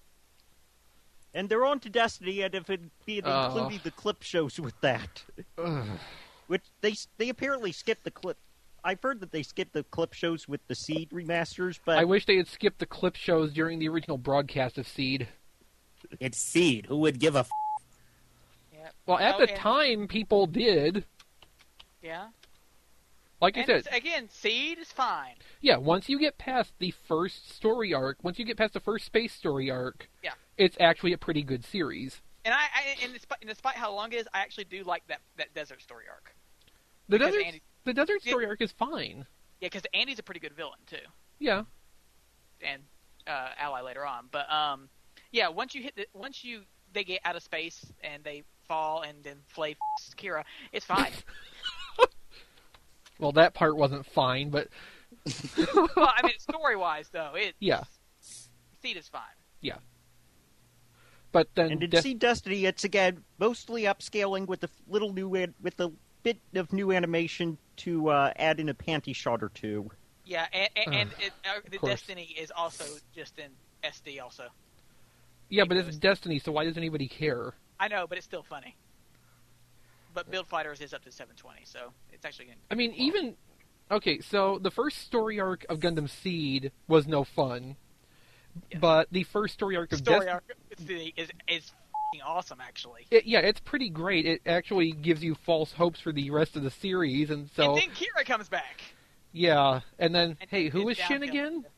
And they're on to Destiny, and if it Oh. including the clip shows with that. which they apparently skipped the clip. I've heard that they skipped the clip shows with the Seed remasters, but I wish they had skipped the clip shows during the original broadcast of Seed. It's Seed. Who would give a f***? Yeah. Well, at No, the time, people did. Yeah. Like I And said, again, Seed is fine. yeah, once you get past the first story arc, once you get past the first space story arc, Yeah. it's actually a pretty good series. And despite how long it is, I actually do like that desert story arc. The Because desert, the desert story arc is fine. Yeah, because Andy's a pretty good villain too, Yeah. and ally later on. But yeah, once they get out of space and they fall and then Flay Kira, it's fine. Well, that part wasn't fine, but Well, I mean, story wise though, yeah, Seed is fine. yeah. But then and in Seed Destiny, it's again mostly upscaling with the little new with a bit of new animation to add in a panty shot or two. Yeah, and the course. Destiny is also just in SD also. yeah, but it's Destiny, so why does anybody care? I know, but it's still funny. But Build Fighters is up to 720, so it's actually going to... I mean, even... Okay, so the first story arc of Gundam Seed was no fun, but the first story arc of story Destiny... arc is f***ing awesome, actually. Yeah, it's pretty great. It actually gives you false hopes for the rest of the series, and so... And then Kira comes back. Yeah, and then, And hey, who it's was Shin downhill. again?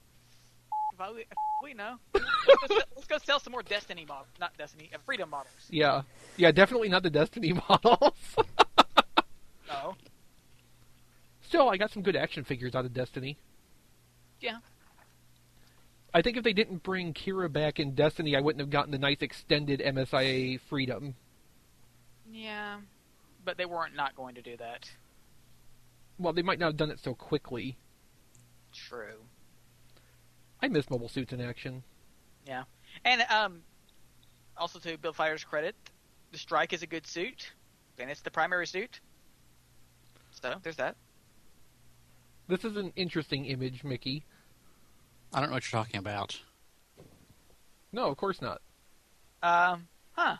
We know. Let's go sell some more Destiny models. Not Destiny, Freedom models. Yeah, definitely not the Destiny models. No. Still, I got some good action figures out of Destiny. Yeah. I think if they didn't bring Kira back in Destiny, I wouldn't have gotten the nice extended MSIA Freedom. Yeah. But they weren't not going to do that. Well, they might not have done it so quickly. True. I miss mobile suits in action. Yeah. And also to Build Fighters' credit, the Strike is a good suit, and it's the primary suit. So, there's that. This is an interesting image, Mickey. I don't know what you're talking about. No, of course not. Huh.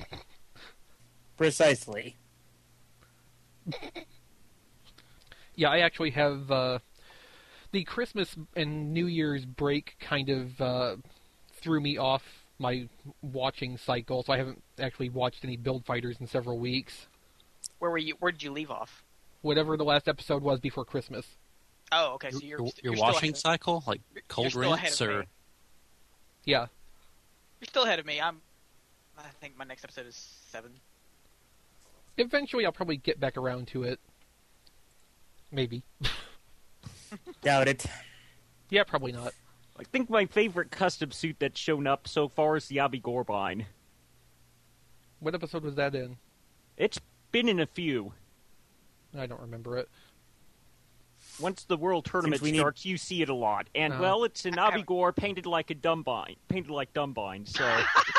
Precisely. Yeah, I actually have the Christmas and New Year's break kind of threw me off my watching cycle, so I haven't actually watched any Build Fighters in several weeks. Where were you? Where did you leave off? Whatever the last episode was before Christmas. Oh, okay. So you're Your still washing ahead of- cycle, like cold still ahead rinse, of or me. Yeah. You're still ahead of me. I think my next episode is 7. Eventually I'll probably get back around to it. Maybe. Doubt it. Yeah, probably not. I think my favorite custom suit that's shown up so far is the Abi Gorbine. What episode was that in? It's been in a few. I don't remember it. Once the World Tournament we need- starts, you see it a lot. And, well, it's an Abigor painted like Dumbine, so...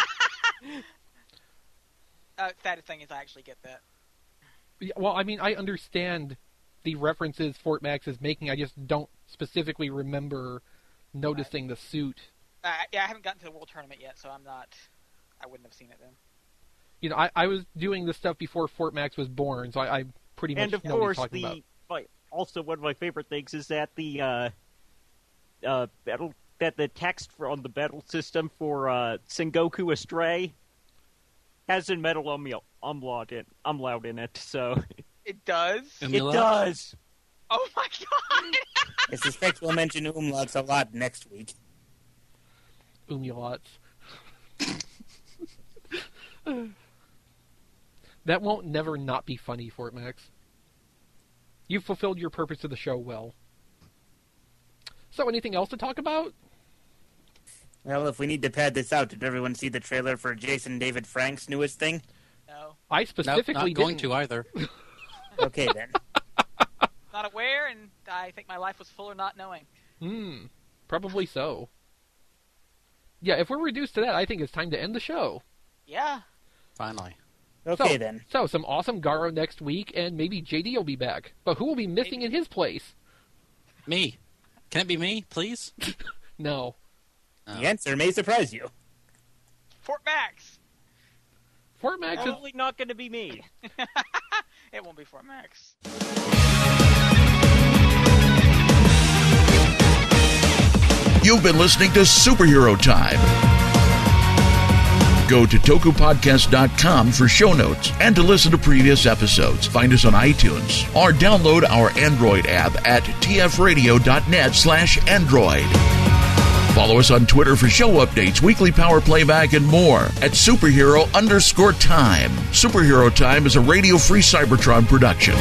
Saddest thing is I actually get that. Yeah, well, I mean, I understand the references Fort Max is making. I just don't specifically remember noticing the suit. Yeah, I haven't gotten to the World Tournament yet, so I wouldn't have seen it then. You know, I was doing this stuff before Fort Max was born, so I pretty much And, of know what course, he's talking about. also one of my favorite things is that the the text on the battle system for Sengoku Astray has a metal umlaut in it, so... It does? It does! Oh my god! I suspect we'll mention umlauts a lot next week. Umulats. That won't never not be funny, Fort Max. You've fulfilled your purpose of the show well. So, anything else to talk about? Well, if we need to pad this out, did everyone see the trailer for Jason David Frank's newest thing? No. I specifically not going didn't. to either. Okay, then. Not aware, and I think my life was fuller not knowing. Probably so. Yeah, if we're reduced to that, I think it's time to end the show. Yeah. Finally. Okay, then. So, some awesome Garo next week, and maybe JD will be back. But who will be missing in his place? Me. Can it be me, please? No. The answer may surprise you. Fort Max! Fort Max is... Probably not going to be me. It won't be Fort Max. You've been listening to Superhero Time. Go to tokupodcast.com for show notes and to listen to previous episodes. Find us on iTunes or download our Android app at tfradio.net/Android. Follow us on Twitter for show updates, weekly power playback, and more at superhero_time. Superhero Time is a Radio Free Cybertron production.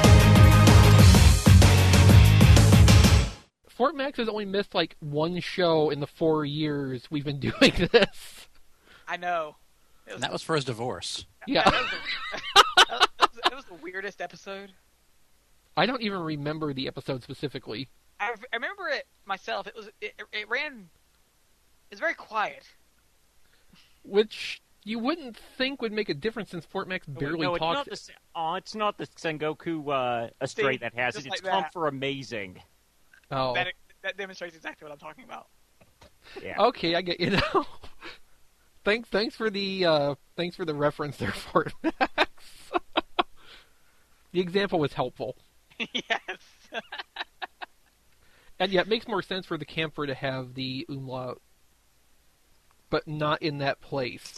Fort Max has only missed like one show in the 4 years we've been doing this. I know. That was for his divorce. Yeah. That was the weirdest episode. I don't even remember the episode specifically. I remember it myself. It ran. It's very quiet. Which you wouldn't think would make a difference since Fort Max barely talks. It's not the Sengoku Astray that has it. It's Come for Amazing. Oh. That demonstrates exactly what I'm talking about. Yeah. Okay, I get you now. Thanks for the reference there, Fort Max. The example was helpful. Yes. And yeah, it makes more sense for the camphor to have the umlaut, but not in that place.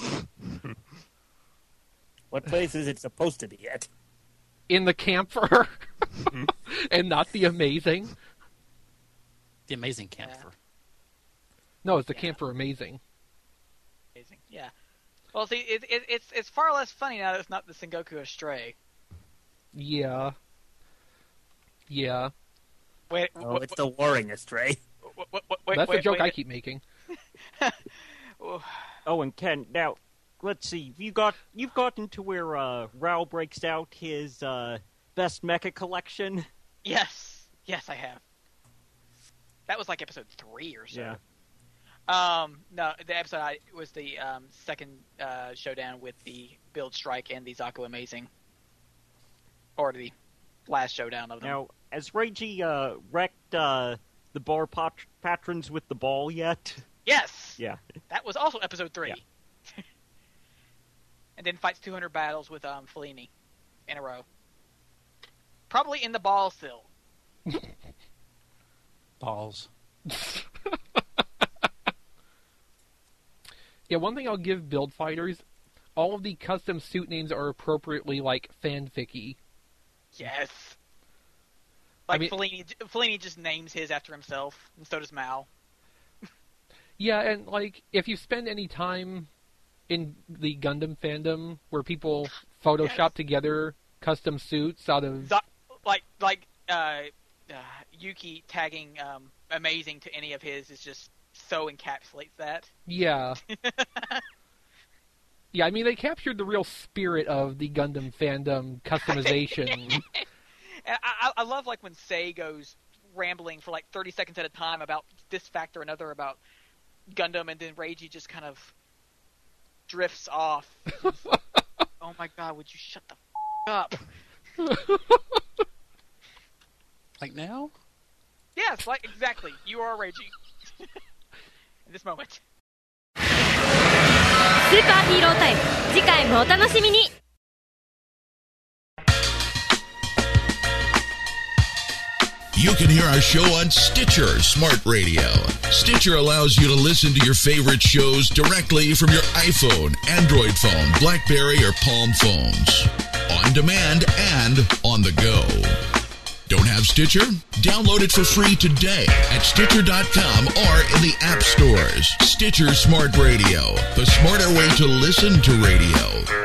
What place is it supposed to be at? In the camphor, and not the amazing. The amazing camphor. No, it's the camphor amazing. Amazing. Yeah. Well, see, it's far less funny now that it's not the Sengoku Astray. Yeah. Yeah. Wait. It's the Warring Astray. That's the joke I keep making. Oh, and Ken, now let's see. You've gotten to where Rao breaks out his best mecha collection. Yes, I have. That was like episode 3 or so. Yeah. No, the episode was the second showdown with the Build Strike and the Zaku Amazing, or the last showdown of them. Now, has Reiji wrecked the bar patrons with the ball yet? Yes. Yeah. That was also episode 3. Yeah. And then fights 200 battles with Fellini in a row. Probably in the ball still. Balls. Yeah, one thing I'll give Build Fighters, all of the custom suit names are appropriately like fanficky. Yes. Like Fellini just names his after himself, and so does Mao. Yeah, and like if you spend any time in the Gundam fandom where people Photoshop together custom suits out of Yuki tagging Amazing to any of his is just so encapsulates that. Yeah. Yeah, I mean they captured the real spirit of the Gundam fandom customization. I love like when Sei goes rambling for like 30 seconds at a time about this fact or another about Gundam, and then Reiji just kind of drifts off. Like, oh my god, would you shut the up? Like now? Yes, like exactly. You are Reiji. In this moment. スーパーヒーロータイム、次回もお楽しみに。 You can hear our show on Stitcher Smart Radio. Stitcher allows you to listen to your favorite shows directly from your iPhone, Android phone, BlackBerry, or Palm phones. On demand and on the go. Don't have Stitcher? Download it for free today at Stitcher.com or in the app stores. Stitcher Smart Radio, the smarter way to listen to radio.